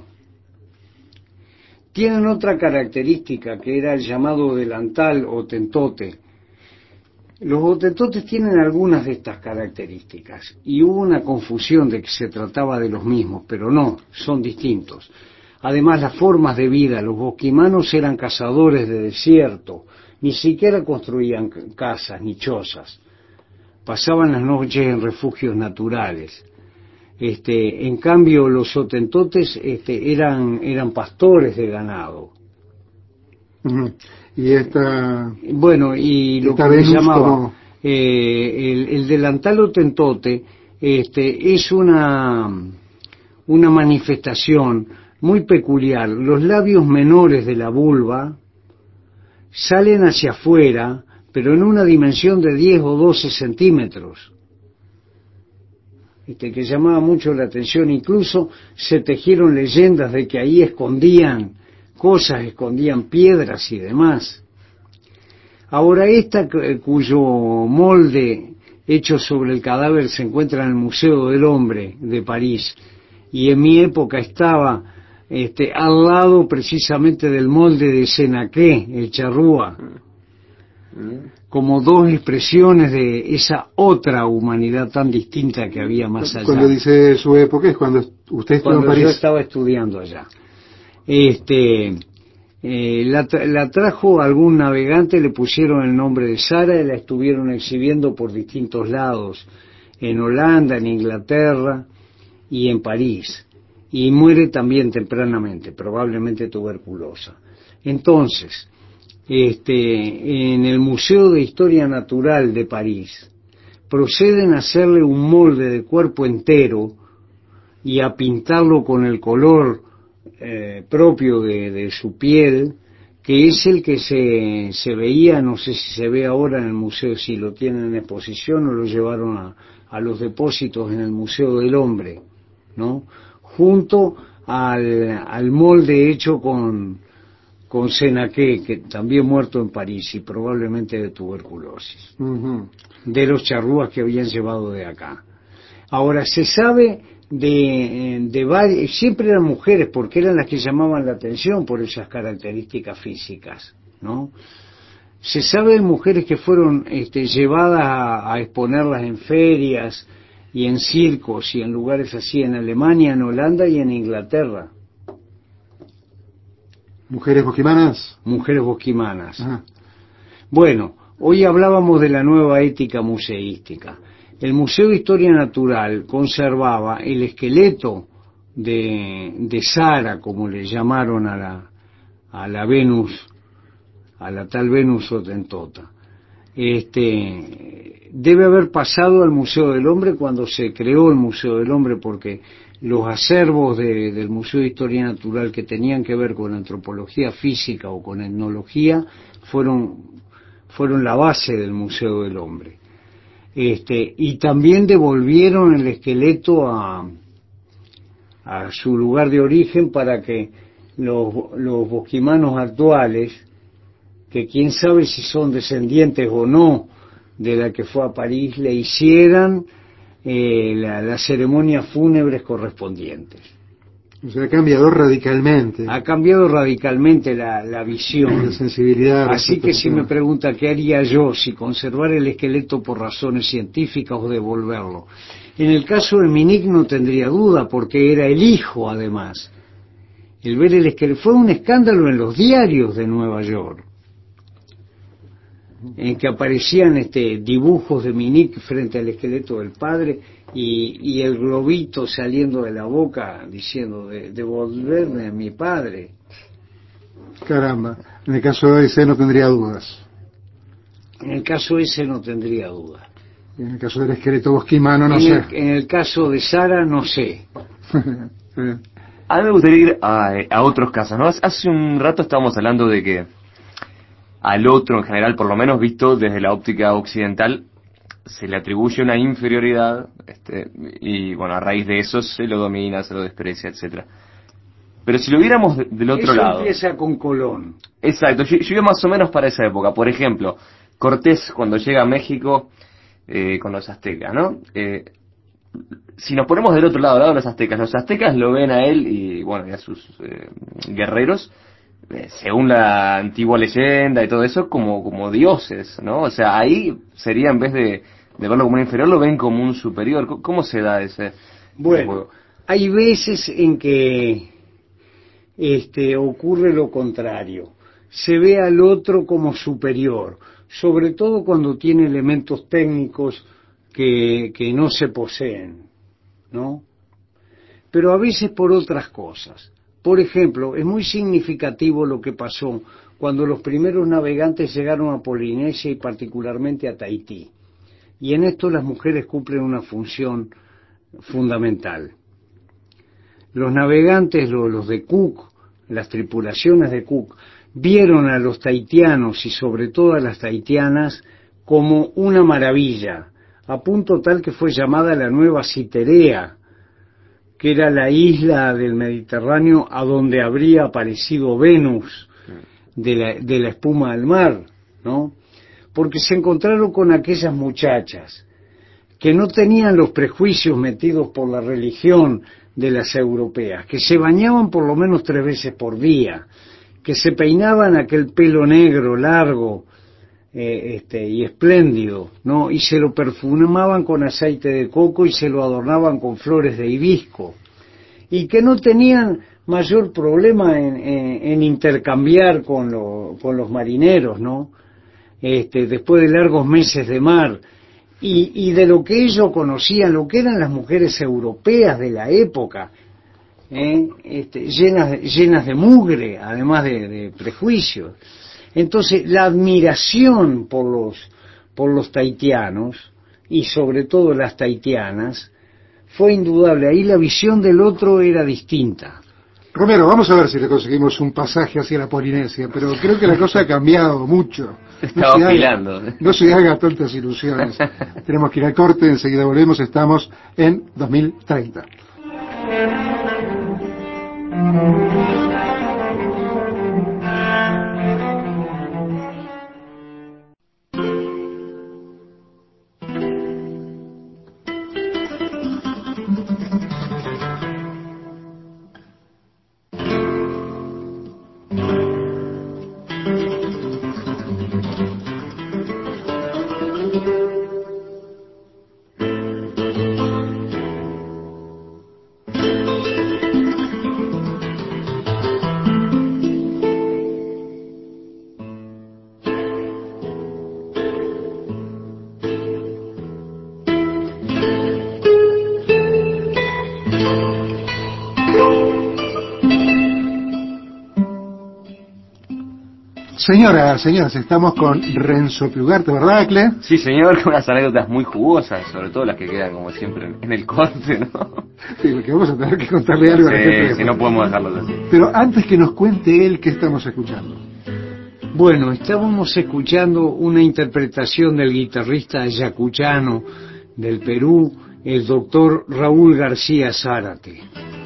Tienen otra característica que era el llamado delantal otentote. Los otentotes tienen algunas de estas características y hubo una confusión de que se trataba de los mismos, pero no, son distintos. Además, las formas de vida, los bosquimanos eran cazadores de desierto, ni siquiera construían casas ni chozas, pasaban las noches en refugios naturales. Este, en cambio, los otentotes este, eran, eran pastores de ganado. Uh-huh. Y esta... Bueno, y lo que se llamaba como... eh, el, el delantal otentote este, es una, una manifestación muy peculiar. Los labios menores de la vulva salen hacia afuera, pero en una dimensión de diez o doce centímetros. Este, que llamaba mucho la atención. Incluso se tejieron leyendas de que ahí escondían cosas, escondían piedras y demás. Ahora esta, cuyo molde hecho sobre el cadáver se encuentra en el Museo del Hombre de París, y en mi época estaba este, al lado precisamente del molde de Senaqué, el charrúa, como dos expresiones de esa otra humanidad tan distinta que había más allá. Cuando dice su época es cuando usted estuvo en París. Yo estaba estudiando allá. Este, Eh, la, tra la trajo algún navegante, le pusieron el nombre de Sara y la estuvieron exhibiendo por distintos lados, en Holanda, en Inglaterra y en París. Y muere también tempranamente, probablemente tuberculosa. Entonces, este, en el Museo de Historia Natural de París, proceden a hacerle un molde de cuerpo entero y a pintarlo con el color eh, propio de, de su piel, que es el que se, se veía, no sé si se ve ahora en el museo, si lo tienen en exposición o lo llevaron a, a los depósitos en el Museo del Hombre, ¿no? Junto al, al molde hecho con, con Senaqué, que también muerto en París y probablemente de tuberculosis, uh-huh. de los charrúas que habían llevado de acá. Ahora, se sabe de, de varias, siempre eran mujeres porque eran las que llamaban la atención por esas características físicas, ¿no? Se sabe de mujeres que fueron este, llevadas a, a exponerlas en ferias y en circos y en lugares así, en Alemania, en Holanda y en Inglaterra. ¿Mujeres bosquimanas? Mujeres bosquimanas. Ajá. Bueno, hoy hablábamos de la nueva ética museística. El Museo de Historia Natural conservaba el esqueleto de, de Sara, como le llamaron a la, a la Venus, a la tal Venus Hotentota. Este, debe haber pasado al Museo del Hombre cuando se creó el Museo del Hombre, porque los acervos de, del Museo de Historia Natural que tenían que ver con antropología física o con etnología fueron, fueron la base del Museo del Hombre. Este, y también devolvieron el esqueleto a, a su lugar de origen para que los, los bosquimanos actuales, que quién sabe si son descendientes o no de la que fue a París, le hicieran eh, la, las ceremonias fúnebres correspondientes. O sea, ha cambiado radicalmente. Ha cambiado radicalmente la, la visión. La sensibilidad. Así que si me pregunta qué haría yo, si conservar el esqueleto por razones científicas o devolverlo. En el caso de Minick no tendría duda, porque era el hijo además. El ver el esqueleto fue un escándalo en los diarios de Nueva York, en que aparecían este dibujos de Minick frente al esqueleto del padre y, y el globito saliendo de la boca diciendo de, devolverme a mi padre. Caramba, en el caso de ese no tendría dudas. En el caso ese no tendría dudas. En el caso del esqueleto bosquimano no en sé. El, en el caso de Sara no sé. A mí me gustaría ir a, a otros casos, ¿no? Hace un rato estábamos hablando de que al otro, en general, por lo menos visto desde la óptica occidental, se le atribuye una inferioridad, este, y bueno, a raíz de eso se lo domina, se lo desprecia, etcétera. Pero si lo viéramos de, del otro eso lado... empieza con Colón. Exacto, yo, yo iba más o menos para esa época. Por ejemplo, Cortés, cuando llega a México eh, con los aztecas, ¿no? Eh, si nos ponemos del otro lado, del lado de los aztecas, los aztecas lo ven a él y, bueno, y a sus eh, guerreros, eh, según la antigua leyenda y todo eso, como, como dioses, ¿no? O sea, ahí sería, en vez de, de verlo como un inferior, lo ven como un superior. ¿Cómo se da ese, bueno, ese juego? Hay veces en que este, ocurre lo contrario. Se ve al otro como superior, sobre todo cuando tiene elementos técnicos que, que no se poseen, ¿no? Pero a veces por otras cosas. Por ejemplo, es muy significativo lo que pasó cuando los primeros navegantes llegaron a Polinesia y particularmente a Tahití. Y en esto las mujeres cumplen una función fundamental. Los navegantes, los de Cook, las tripulaciones de Cook, vieron a los tahitianos y sobre todo a las tahitianas como una maravilla, a punto tal que fue llamada la Nueva Citerea, que era la isla del Mediterráneo a donde habría aparecido Venus de la, de la espuma del mar, ¿no? Porque se encontraron con aquellas muchachas que no tenían los prejuicios metidos por la religión de las europeas, que se bañaban por lo menos tres veces por día, que se peinaban aquel pelo negro largo eh, este, y espléndido, ¿no? Y se lo perfumaban con aceite de coco y se lo adornaban con flores de hibisco, y que no tenían mayor problema en, en, en intercambiar con, lo, con los marineros, ¿no? Este, después de largos meses de mar, y, y de lo que ellos conocían, lo que eran las mujeres europeas de la época, ¿eh? este, llenas, de, llenas de mugre, además de, de prejuicios. Entonces, la admiración por los, por los tahitianos, y sobre todo las tahitianas, fue indudable. Ahí la visión del otro era distinta. Romero, vamos a ver si le conseguimos un pasaje hacia la Polinesia, pero creo que la cosa ha cambiado mucho. Estaba no oscilando. No se haga tontas ilusiones. Tenemos que ir al corte, enseguida volvemos, estamos en dos mil treinta. Señoras, señoras, estamos con Renzo Piugarte, ¿verdad, Acle? Sí, señor, con unas anécdotas muy jugosas, sobre todo las que quedan, como siempre, en el corte, ¿no? Sí, porque vamos a tener que contarle algo a la gente. Sí, si no podemos dejarlo así. Pero antes que nos cuente él, ¿qué estamos escuchando? Bueno, estábamos escuchando una interpretación del guitarrista ayacuchano del Perú, el doctor Raúl García Zárate.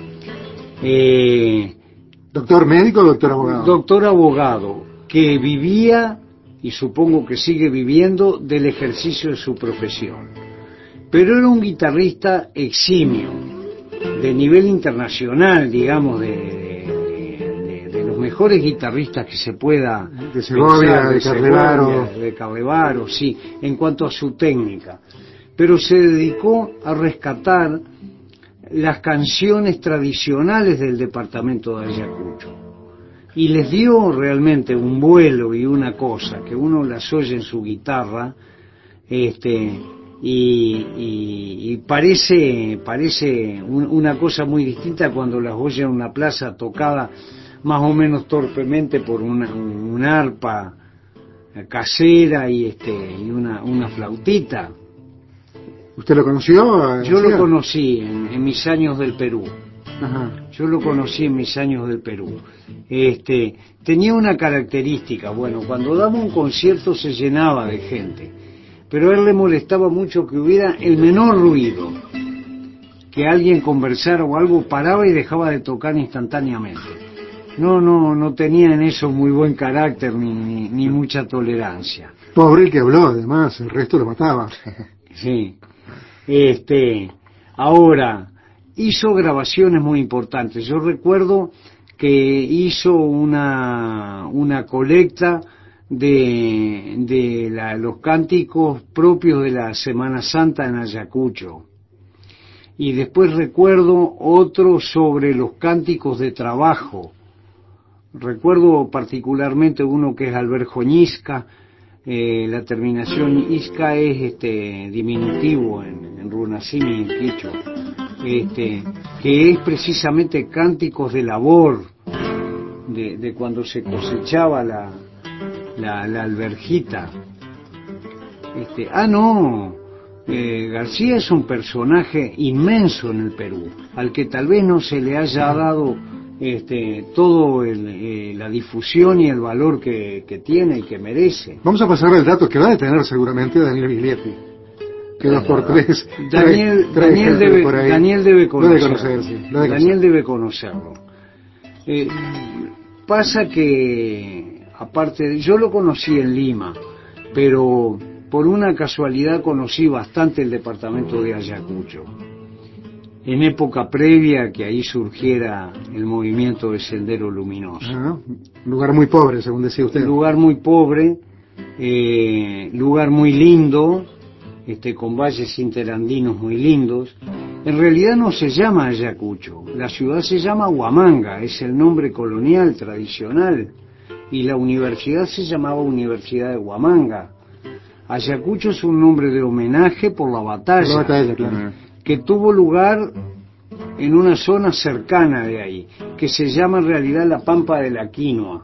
Eh, ¿Doctor médico o doctor abogado? Doctor abogado, que vivía, y supongo que sigue viviendo, del ejercicio de su profesión. Pero era un guitarrista eximio, de nivel internacional, digamos, de, de, de, de los mejores guitarristas que se pueda de Segovia, pensar, de Carlevaro. De Carlevaro, sí, en cuanto a su técnica. Pero se dedicó a rescatar las canciones tradicionales del departamento de Ayacucho. Y les dio realmente un vuelo y una cosa, que uno las oye en su guitarra, este, y, y, y parece, parece un, una cosa muy distinta cuando las oye en una plaza tocada más o menos torpemente por una, un arpa casera y este, y una, una flautita. ¿Usted lo conoció? Yo lo conocí en, en mis años del Perú. Ajá. Yo lo conocí en mis años del Perú. Este, tenía una característica, bueno, cuando daba un concierto se llenaba de gente, pero a él le molestaba mucho que hubiera el menor ruido, que alguien conversara o algo, paraba y dejaba de tocar instantáneamente. No, no, no tenía en eso muy buen carácter ni, ni, ni mucha tolerancia. Pobre el que habló, además, el resto lo mataba. Sí. Este, ahora, hizo grabaciones muy importantes. Yo recuerdo que hizo una, una colecta de, de la, los cánticos propios de la Semana Santa en Ayacucho. Y después recuerdo otro sobre los cánticos de trabajo. Recuerdo particularmente uno que es Alberjoñizca. Eh, la terminación isca es este diminutivo en, en runasimi, en quichua, este, que es precisamente cánticos de labor, de, de cuando se cosechaba la, la, la alberjita. Este, ah, no, eh, García es un personaje inmenso en el Perú, al que tal vez no se le haya dado este, todo el, eh, la difusión y el valor que, que tiene y que merece. Vamos a pasar el dato que va a tener seguramente Daniel Biglietti, que dos por tres Daniel, trae, trae Daniel, debe, por ahí. Daniel debe conocerlo. Lo debe conocer, sí, lo debe Daniel conocer. debe conocerlo. Eh, pasa que, aparte, yo lo conocí en Lima, pero por una casualidad conocí bastante el departamento de Ayacucho. En época previa a que ahí surgiera el movimiento de Sendero Luminoso. Ah, lugar muy pobre, según decía usted. Lugar muy pobre, eh, lugar muy lindo, este, con valles interandinos muy lindos, En realidad no se llama Ayacucho, la ciudad se llama Huamanga, es el nombre colonial tradicional, y la universidad se llamaba Universidad de Huamanga. Ayacucho es un nombre de homenaje por la batalla, La batalla, claro. que tuvo lugar en una zona cercana de ahí, que se llama en realidad la Pampa de la Quinoa.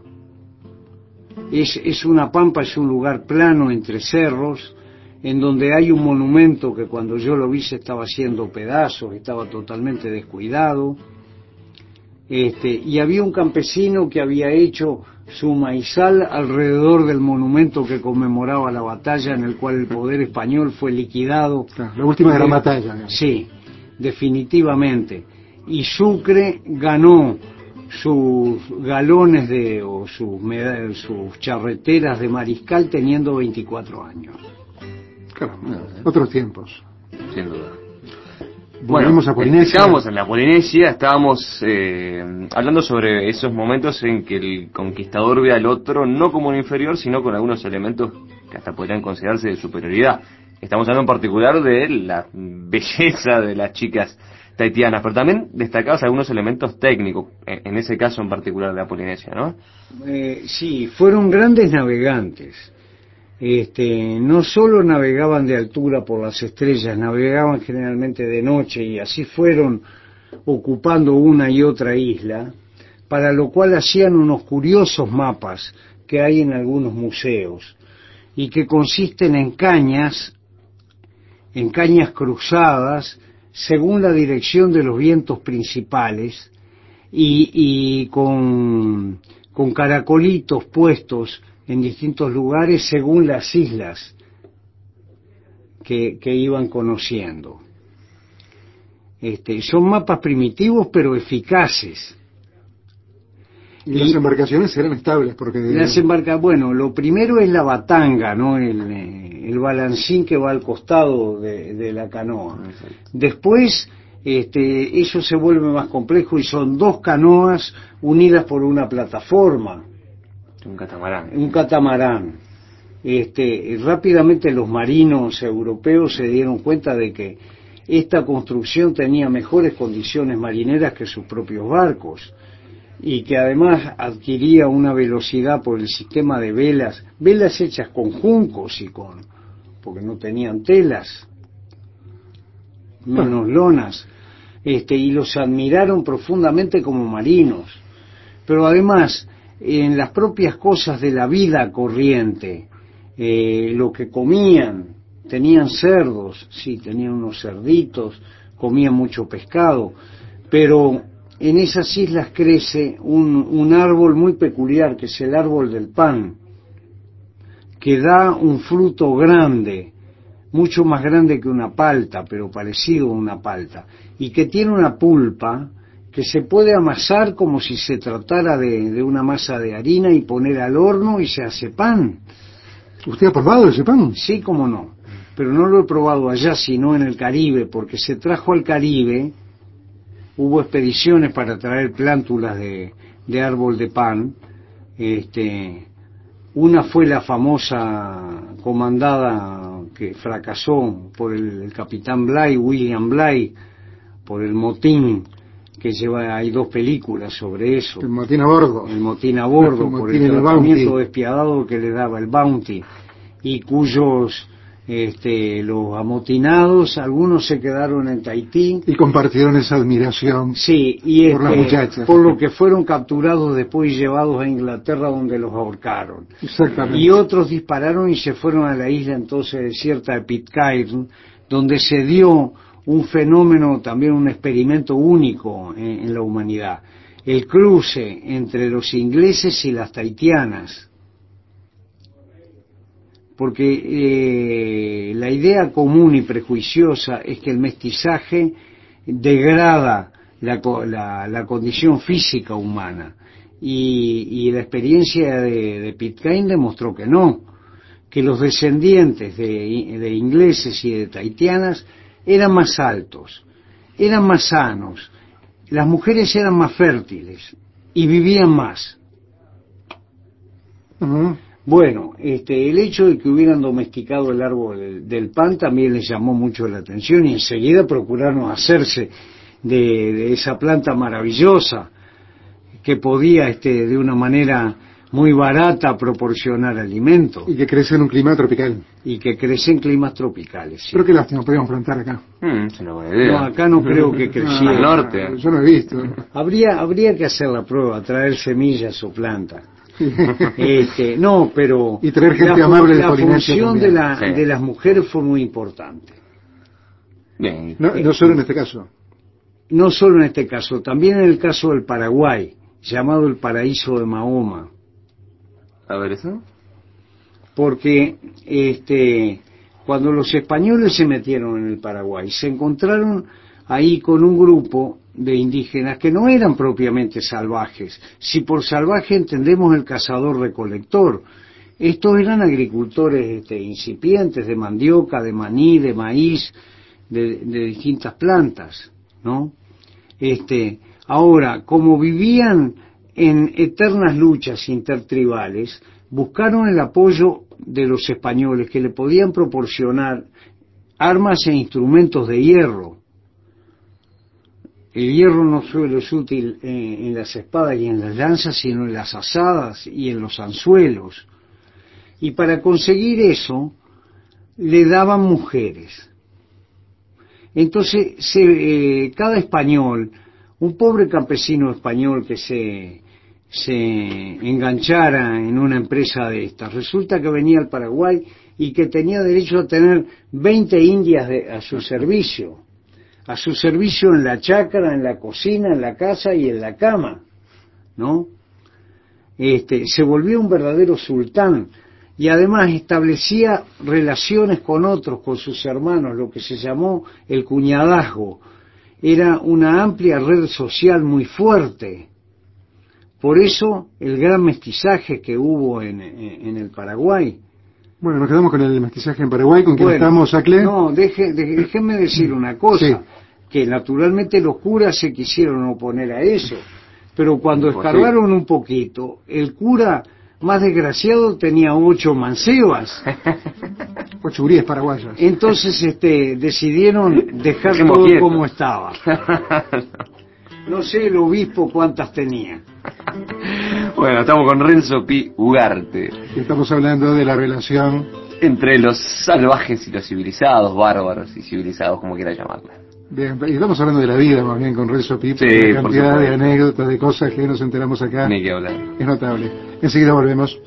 Es, es una pampa, es un lugar plano entre cerros, en donde hay un monumento que cuando yo lo vi se estaba haciendo pedazos, estaba totalmente descuidado. Este, y había un campesino que había hecho su maizal alrededor del monumento que conmemoraba la batalla en el cual el poder español fue liquidado. Claro, la última gran batalla. ¿No? Sí, definitivamente. Y Sucre ganó sus galones de o sus, meda- sus charreteras de mariscal teniendo veinticuatro años. Claro, otros tiempos. Sin duda. Volvemos bueno, a Polinesia. Estábamos en la Polinesia, estábamos eh, hablando sobre esos momentos en que el conquistador ve al otro no como un inferior, sino con algunos elementos que hasta podrían considerarse de superioridad. Estamos hablando en particular de la belleza de las chicas tahitianas, pero también destacados algunos elementos técnicos, en ese caso en particular de la Polinesia, ¿no? Eh, sí, fueron grandes navegantes. Este, no solo navegaban de altura por las estrellas, navegaban generalmente de noche y así fueron ocupando una y otra isla, para lo cual hacían unos curiosos mapas que hay en algunos museos y que consisten en cañas, en cañas cruzadas según la dirección de los vientos principales y, y con, con caracolitos puestos en distintos lugares según las islas que, que iban conociendo. Este, son mapas primitivos pero eficaces. Y, y las embarcaciones eran estables porque... Las embarca, bueno, lo primero es la batanga, ¿no? El, el balancín que va al costado de, de la canoa. Después, este, eso se vuelve más complejo y son dos canoas unidas por una plataforma. Un catamarán. Un catamarán. Este, rápidamente los marinos europeos se dieron cuenta de que esta construcción tenía mejores condiciones marineras que sus propios barcos y que además adquiría una velocidad por el sistema de velas, velas hechas con juncos y con, porque no tenían telas, menos lonas, este, y los admiraron profundamente como marinos. Pero además, en las propias cosas de la vida corriente, eh, lo que comían, tenían cerdos, sí, tenían unos cerditos, comían mucho pescado, pero en esas islas crece un, un árbol muy peculiar, que es el árbol del pan, que da un fruto grande, mucho más grande que una palta, pero parecido a una palta, y que tiene una pulpa que se puede amasar como si se tratara de, de una masa de harina y poner al horno y se hace pan. ¿Usted ha probado ese pan? Sí, cómo no, pero no lo he probado allá, sino en el Caribe, porque se trajo al Caribe, hubo expediciones para traer plántulas de, de árbol de pan, este, una fue la famosa comandada que fracasó por el, el capitán Bligh, William Bligh, por el motín, que lleva, hay dos películas sobre eso. El motín a bordo. El motín a bordo, el por motín el el tratamiento Bounty. despiadado que le daba el Bounty, y cuyos, este, los amotinados, algunos se quedaron en Tahití. Y compartieron esa admiración Sí, y por las este, muchachas. por lo que fueron capturados después y llevados a Inglaterra, donde los ahorcaron. Exactamente. Y otros dispararon y se fueron a la isla entonces desierta de Pitcairn, donde se dio un fenómeno, también un experimento único en, en la humanidad, el cruce entre los ingleses y las tahitianas, porque eh, la idea común y prejuiciosa es que el mestizaje degrada la, la, la condición física humana, y, y la experiencia de, de Pitcairn demostró que no, que los descendientes de, de ingleses y de tahitianas eran más altos, eran más sanos, las mujeres eran más fértiles y vivían más. Uh-huh. Bueno, este, el hecho de que hubieran domesticado el árbol del, del pan también les llamó mucho la atención y enseguida procuraron hacerse de, de esa planta maravillosa que podía este, de una manera muy barata proporcionar alimento. Y que crece en un clima tropical. Y que crece en climas tropicales. Sí. Pero qué lástima, podíamos plantar acá. Mm, es una buena idea. No, acá no creo que creciera. Al norte. Yo no he visto. Habría, habría que hacer la prueba, traer semillas o plantas. Este, no, pero y traer gente la, amable de la Polinesia función de, la, sí. de las mujeres fue muy importante. Bien. No, no solo en este caso. No solo en este caso, también en el caso del Paraguay, llamado el paraíso de Mahoma. A ver eso. Porque este, cuando los españoles se metieron en el Paraguay, se encontraron ahí con un grupo de indígenas que no eran propiamente salvajes. Si por salvaje entendemos el cazador-recolector, estos eran agricultores este, incipientes de mandioca, de maní, de maíz, de, de distintas plantas, ¿no? Este, ahora, como vivían en eternas luchas intertribales, buscaron el apoyo de los españoles que le podían proporcionar armas e instrumentos de hierro. El hierro no solo es útil en, en las espadas y en las lanzas, sino en las azadas y en los anzuelos. Y para conseguir eso, le daban mujeres. Entonces, se, eh, cada español, un pobre campesino español que se, se enganchara en una empresa de estas, resulta que venía al Paraguay y que tenía derecho a tener veinte indias de, a su servicio. A su servicio en la chacra, en la cocina, en la casa y en la cama, ¿no? Este, se volvió un verdadero sultán y además establecía relaciones con otros, con sus hermanos, lo que se llamó el cuñadazgo. Era una amplia red social muy fuerte. Por eso el gran mestizaje que hubo en, en, en el Paraguay. Bueno, nos quedamos con el mestizaje en Paraguay, ¿con quién bueno, estamos, Acle? No, deje, deje, déjenme decir una cosa, sí. Que naturalmente los curas se quisieron oponer a eso, pero cuando escarbaron un poquito, el cura más desgraciado tenía ocho mancebas. Ocho guríes paraguayas. Entonces este, decidieron dejar todo quieto. Como estaba. No sé el obispo cuántas tenía. Bueno, estamos con Renzo Pi Ugarte. Estamos hablando de la relación entre los salvajes y los civilizados, bárbaros y civilizados, como quiera llamarla. Bien, y estamos hablando de la vida más bien con Renzo Pi, sí, la cantidad de anécdotas, de cosas que nos enteramos acá. Ni que hablar. Es notable. Enseguida volvemos.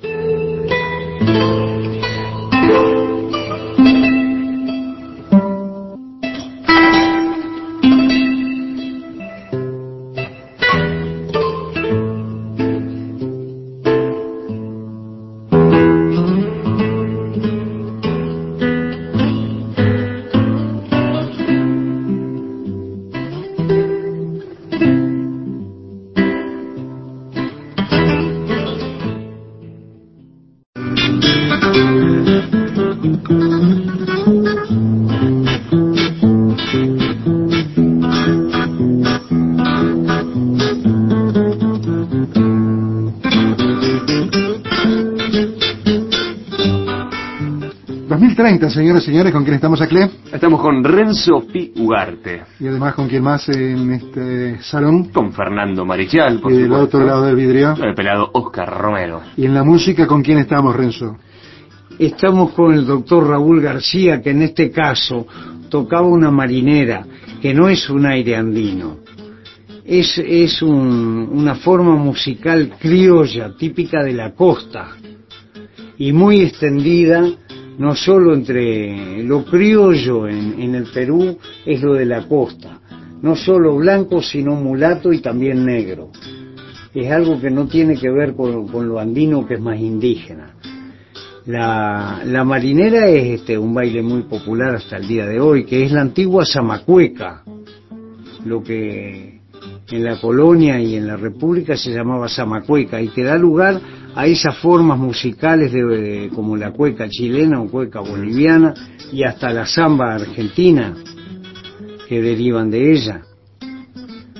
dos mil treinta, señoras y señores, ¿con quién estamos, Acle? Estamos con Renzo Pi Ugarte. Y además, ¿con quién más en este salón? Con Fernando Marichal, por y supuesto. del otro lado del vidrio, el pelado Oscar Romero. Y en la música, ¿con quién estamos, Renzo? Estamos con el doctor Raúl García, que en este caso tocaba una marinera, que no es un aire andino. Es, es un, una forma musical criolla, típica de la costa, y muy extendida, no solo entre lo criollo en, en el Perú, es lo de la costa, no solo blanco, sino mulato y también negro. Es algo que no tiene que ver con, con lo andino, que es más indígena. La, la marinera es este, un baile muy popular hasta el día de hoy, que es la antigua zamacueca, lo que en la colonia y en la república se llamaba zamacueca, y que da lugar a esas formas musicales de, de, como la cueca chilena o cueca boliviana, y hasta la samba argentina, que derivan de ella.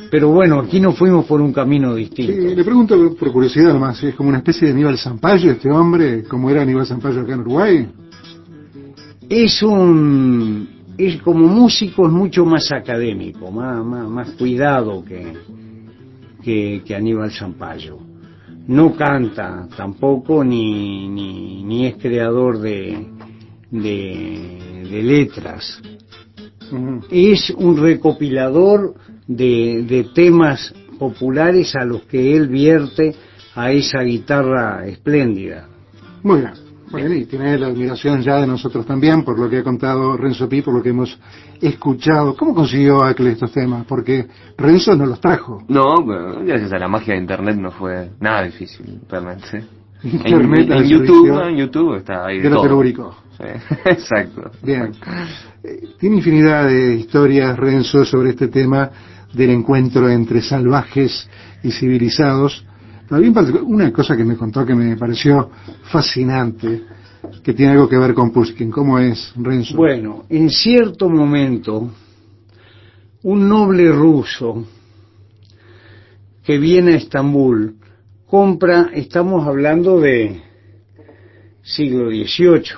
Pero bueno, aquí nos fuimos por un camino distinto. Sí, le pregunto por curiosidad nomás, ¿es como una especie de Aníbal Zampayo este hombre, como era Aníbal Zampayo acá en Uruguay? Es un... es como músico, es mucho más académico, más, más, más cuidado que, que, que Aníbal Zampayo. No canta tampoco, ni, ni, ni es creador de, de, de letras. Uh-huh. Es un recopilador de, de temas populares a los que él vierte a esa guitarra espléndida. Muy bien. Bueno, y tiene la admiración ya de nosotros también, por lo que ha contado Renzo Pi, por lo que hemos escuchado. ¿Cómo consiguió Acle estos temas? Porque Renzo no los trajo. No, bueno, gracias a la magia de Internet no fue nada difícil, realmente. Internet en, en, en YouTube, en YouTube está ahí de todo. Telúrico. Sí, exacto. Bien. Eh, tiene infinidad de historias, Renzo, sobre este tema del encuentro entre salvajes y civilizados. También una cosa que me contó que me pareció fascinante, que tiene algo que ver con Pushkin. ¿Cómo es, Renzo? Bueno, en cierto momento, un noble ruso que viene a Estambul compra, estamos hablando de siglo dieciocho,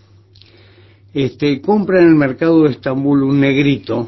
este, compra en el mercado de Estambul un negrito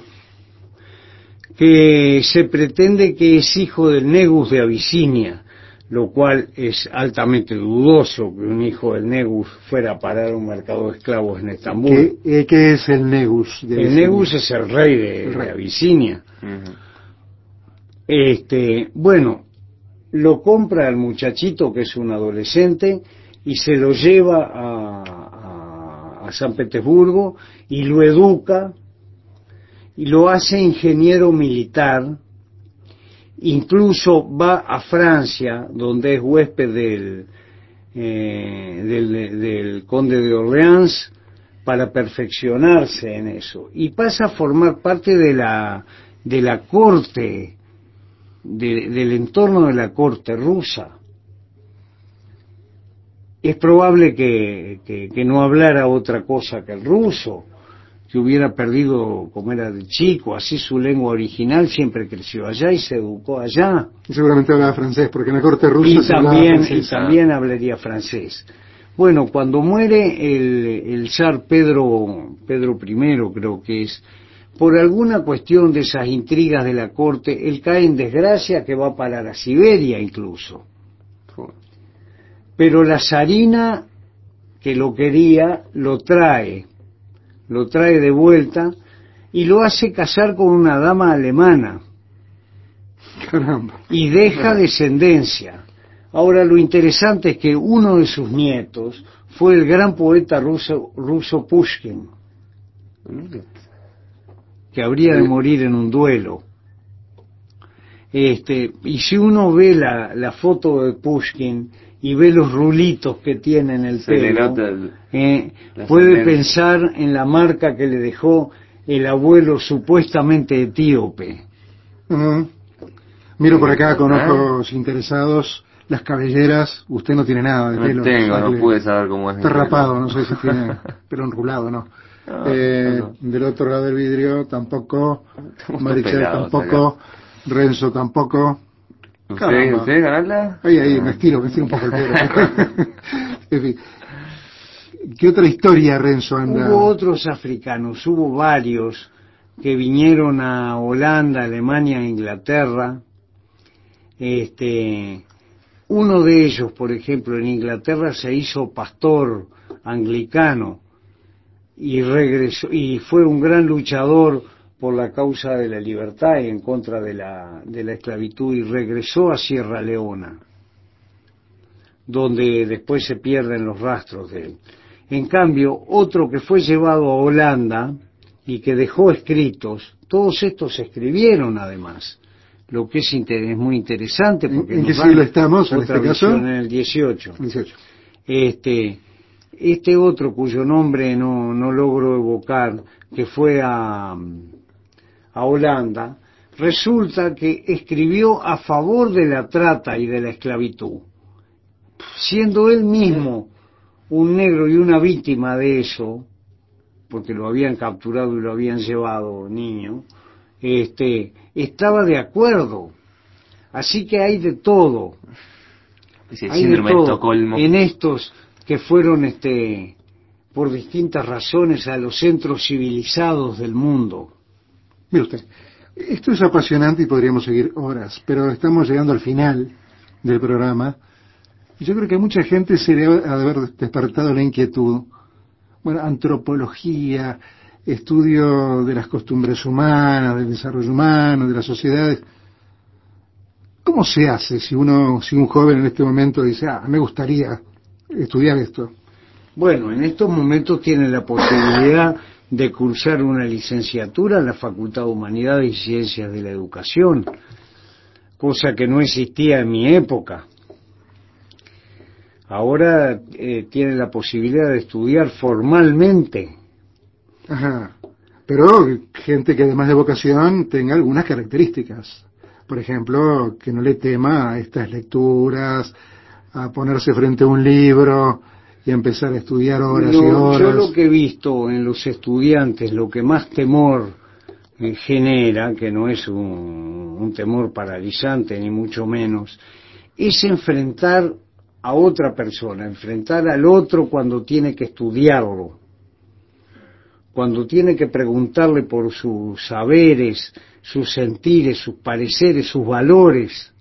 que se pretende que es hijo del Negus de Abisinia, lo cual es altamente dudoso que un hijo del Negus fuera a parar un mercado de esclavos en Estambul. ¿Qué, eh, ¿qué es el Negus de El Abisinia? Negus es el rey de, el rey. de Abisinia. Uh-huh. Este, bueno, lo compra el muchachito, que es un adolescente, y se lo lleva a, a, a San Petersburgo y lo educa y lo hace ingeniero militar. Incluso va a Francia, donde es huésped del, eh, del, del conde de Orleans, para perfeccionarse en eso. Y pasa a formar parte de la, de la corte, de, del entorno de la corte rusa. Es probable que, que, que no hablara otra cosa que el ruso, que hubiera perdido como era de chico, así su lengua original, siempre creció allá y se educó allá. Y seguramente hablaba francés, porque en la corte rusa y se también, hablaba francés. Y también hablaría francés. Bueno, cuando muere el, el zar Pedro, Pedro primero, creo que es, por alguna cuestión de esas intrigas de la corte, él cae en desgracia, que va a parar a Siberia incluso. Pero la zarina que lo quería, lo trae. lo trae de vuelta y lo hace casar con una dama alemana. Caramba. Y deja descendencia. Ahora, lo interesante es que uno de sus nietos fue el gran poeta ruso, ruso Pushkin, que habría de morir en un duelo. Este, y si uno ve la, la foto de Pushkin y ve los rulitos que tiene en el Se pelo, el, eh, puede pensar en la marca que le dejó el abuelo supuestamente etíope. Uh-huh. Miro por acá con ojos interesados las cabelleras. Usted no tiene nada de no pelo. Tengo, no pude saber cómo es. Está rapado, no sé si tiene pelo enrulado o no. No, eh, no. Del otro lado del vidrio tampoco, Marichel tampoco, acá. Renzo tampoco. ¿Usted, ¿usted ganarla? Ahí, ahí, me estiro, me estiro un poco el pelo. En fin. ¿Qué otra historia, Renzo, anda? Hubo otros africanos, hubo varios que vinieron a Holanda, Alemania, Inglaterra. Este, uno de ellos, por ejemplo, en Inglaterra se hizo pastor anglicano y regresó y fue un gran luchador por la causa de la libertad y en contra de la, de la esclavitud, y regresó a Sierra Leona, donde después se pierden los rastros de él. En cambio, otro que fue llevado a Holanda y que dejó escritos, todos estos se escribieron además, lo que es, inter- es muy interesante. Porque ¿En qué siglo estamos en este caso? En el dieciocho. dieciocho. Este, este otro cuyo nombre no, no logro evocar, que fue a... a Holanda, resulta que escribió a favor de la trata y de la esclavitud, siendo él mismo un negro y una víctima de eso, porque lo habían capturado y lo habían llevado niño. este, estaba de acuerdo. Así que hay de todo. Sí, el Hay de síndrome de todo Estocolmo. en estos que fueron, este, por distintas razones, a los centros civilizados del mundo. Mire usted, esto es apasionante y podríamos seguir horas, pero estamos llegando al final del programa y yo creo que a mucha gente se le ha de haber despertado la inquietud. Bueno, antropología, estudio de las costumbres humanas, del desarrollo humano, de las sociedades. ¿Cómo se hace si uno, si un joven en este momento dice, ah, me gustaría estudiar esto? Bueno, en estos momentos tiene la posibilidad de cursar una licenciatura en la Facultad de Humanidades y Ciencias de la Educación, cosa que no existía en mi época. Ahora eh, tiene la posibilidad de estudiar formalmente. Ajá. Pero gente que además de vocación tenga algunas características. Por ejemplo, que no le tema a estas lecturas, a ponerse frente a un libro y empezar a estudiar horas No, y horas. yo lo que he visto en los estudiantes, lo que más temor eh, genera, que no es un, un temor paralizante ni mucho menos, es enfrentar a otra persona, enfrentar al otro cuando tiene que estudiarlo, cuando tiene que preguntarle por sus saberes, sus sentires, sus pareceres, sus valores.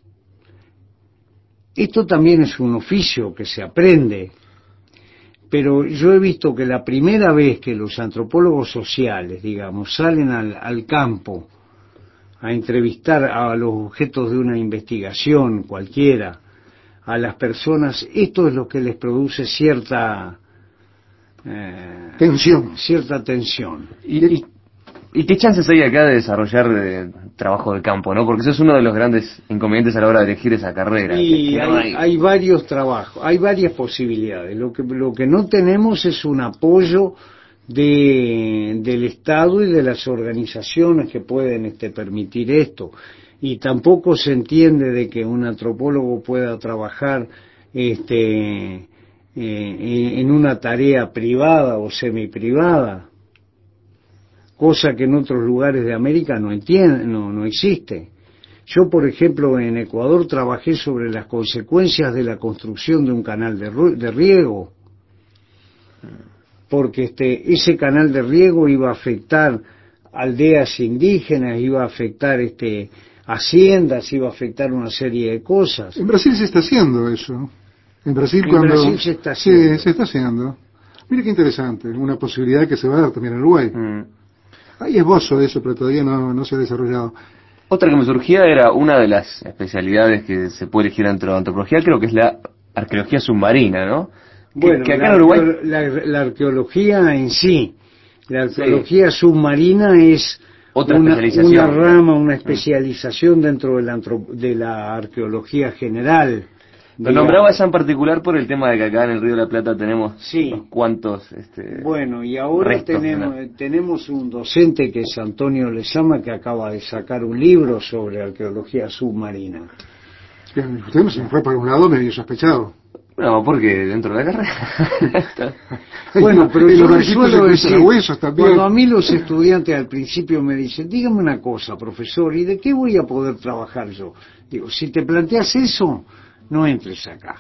Esto también es un oficio que se aprende, pero yo he visto que la primera vez que los antropólogos sociales, digamos, salen al, al campo a entrevistar a los objetos de una investigación cualquiera, a las personas, esto es lo que les produce cierta eh, tensión. Cierta tensión. ¿Y, y, y qué chances hay acá de desarrollar de trabajo de campo, no? Porque eso es uno de los grandes inconvenientes a la hora de elegir esa carrera. Y que, que no hay, hay... hay varios trabajos, hay varias posibilidades. Lo que, lo que no tenemos es un apoyo de, del Estado y de las organizaciones que pueden este, permitir esto. Y tampoco se entiende de que un antropólogo pueda trabajar este, eh, en una tarea privada o semiprivada, cosa que en otros lugares de América no entiende, no, no existe. Yo, por ejemplo, en Ecuador trabajé sobre las consecuencias de la construcción de un canal de, de riego, porque este, ese canal de riego iba a afectar aldeas indígenas, iba a afectar este, haciendas, iba a afectar una serie de cosas. En Brasil se está haciendo eso. En Brasil en cuando... Brasil se está haciendo. Sí, se está haciendo. Mire qué interesante, una posibilidad que se va a dar también en Uruguay. Mm. Hay esbozo de eso, pero todavía no, no se ha desarrollado. Otra que me surgía era una de las especialidades que se puede elegir dentro de antropología, creo que es la arqueología submarina, ¿no? Bueno, que, que acá la, en Uruguay... la, la arqueología en sí, la arqueología sí. submarina es Otra una, especialización, una rama, una especialización dentro de la, de la arqueología general. Lo nombraba esa en particular por el tema de que acá en el Río de la Plata tenemos sí. unos cuantos este, bueno, y ahora tenemos, ¿no? tenemos un docente que es Antonio Lezama, que acaba de sacar un libro sobre arqueología submarina. Bien, usted se me fue por un lado medio sospechado. No, porque dentro de la carrera. Bueno, pero yo les suelo decir, huesos también. Cuando a mí los estudiantes al principio me dicen, dígame una cosa, profesor, ¿y de qué voy a poder trabajar yo? Digo, si te planteas eso, no entres acá.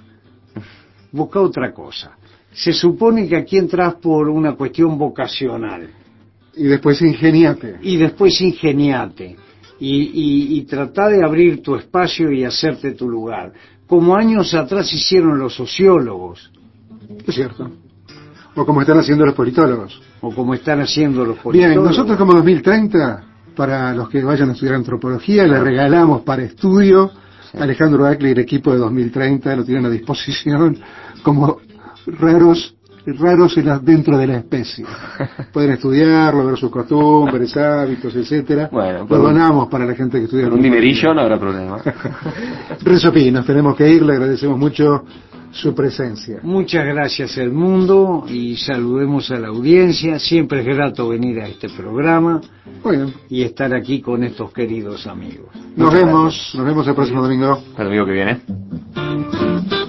Busca otra cosa. Se supone que aquí entras por una cuestión vocacional. Y después ingeniate. Y después ingeniate. Y, y, y trata de abrir tu espacio y hacerte tu lugar. Como años atrás hicieron los sociólogos. Es cierto. O como están haciendo los politólogos. O como están haciendo los politólogos. Bien, nosotros como dos mil treinta, para los que vayan a estudiar antropología, le regalamos para estudio Alejandro Ackley, el equipo de dos mil treinta, lo tienen a disposición como raros raros en la, dentro de la especie. Pueden estudiarlo, ver sus costumbres, hábitos, etcétera. Bueno, lo donamos para la gente que estudia. Por un dinerillo no habrá problema. Resopi, nos tenemos que ir, le agradecemos mucho su presencia. Muchas gracias El Mundo y saludemos a la audiencia. Siempre es grato venir a este programa bueno. y estar aquí con estos queridos amigos. Nos Muchas vemos, gracias. Nos vemos el próximo domingo. El domingo que viene.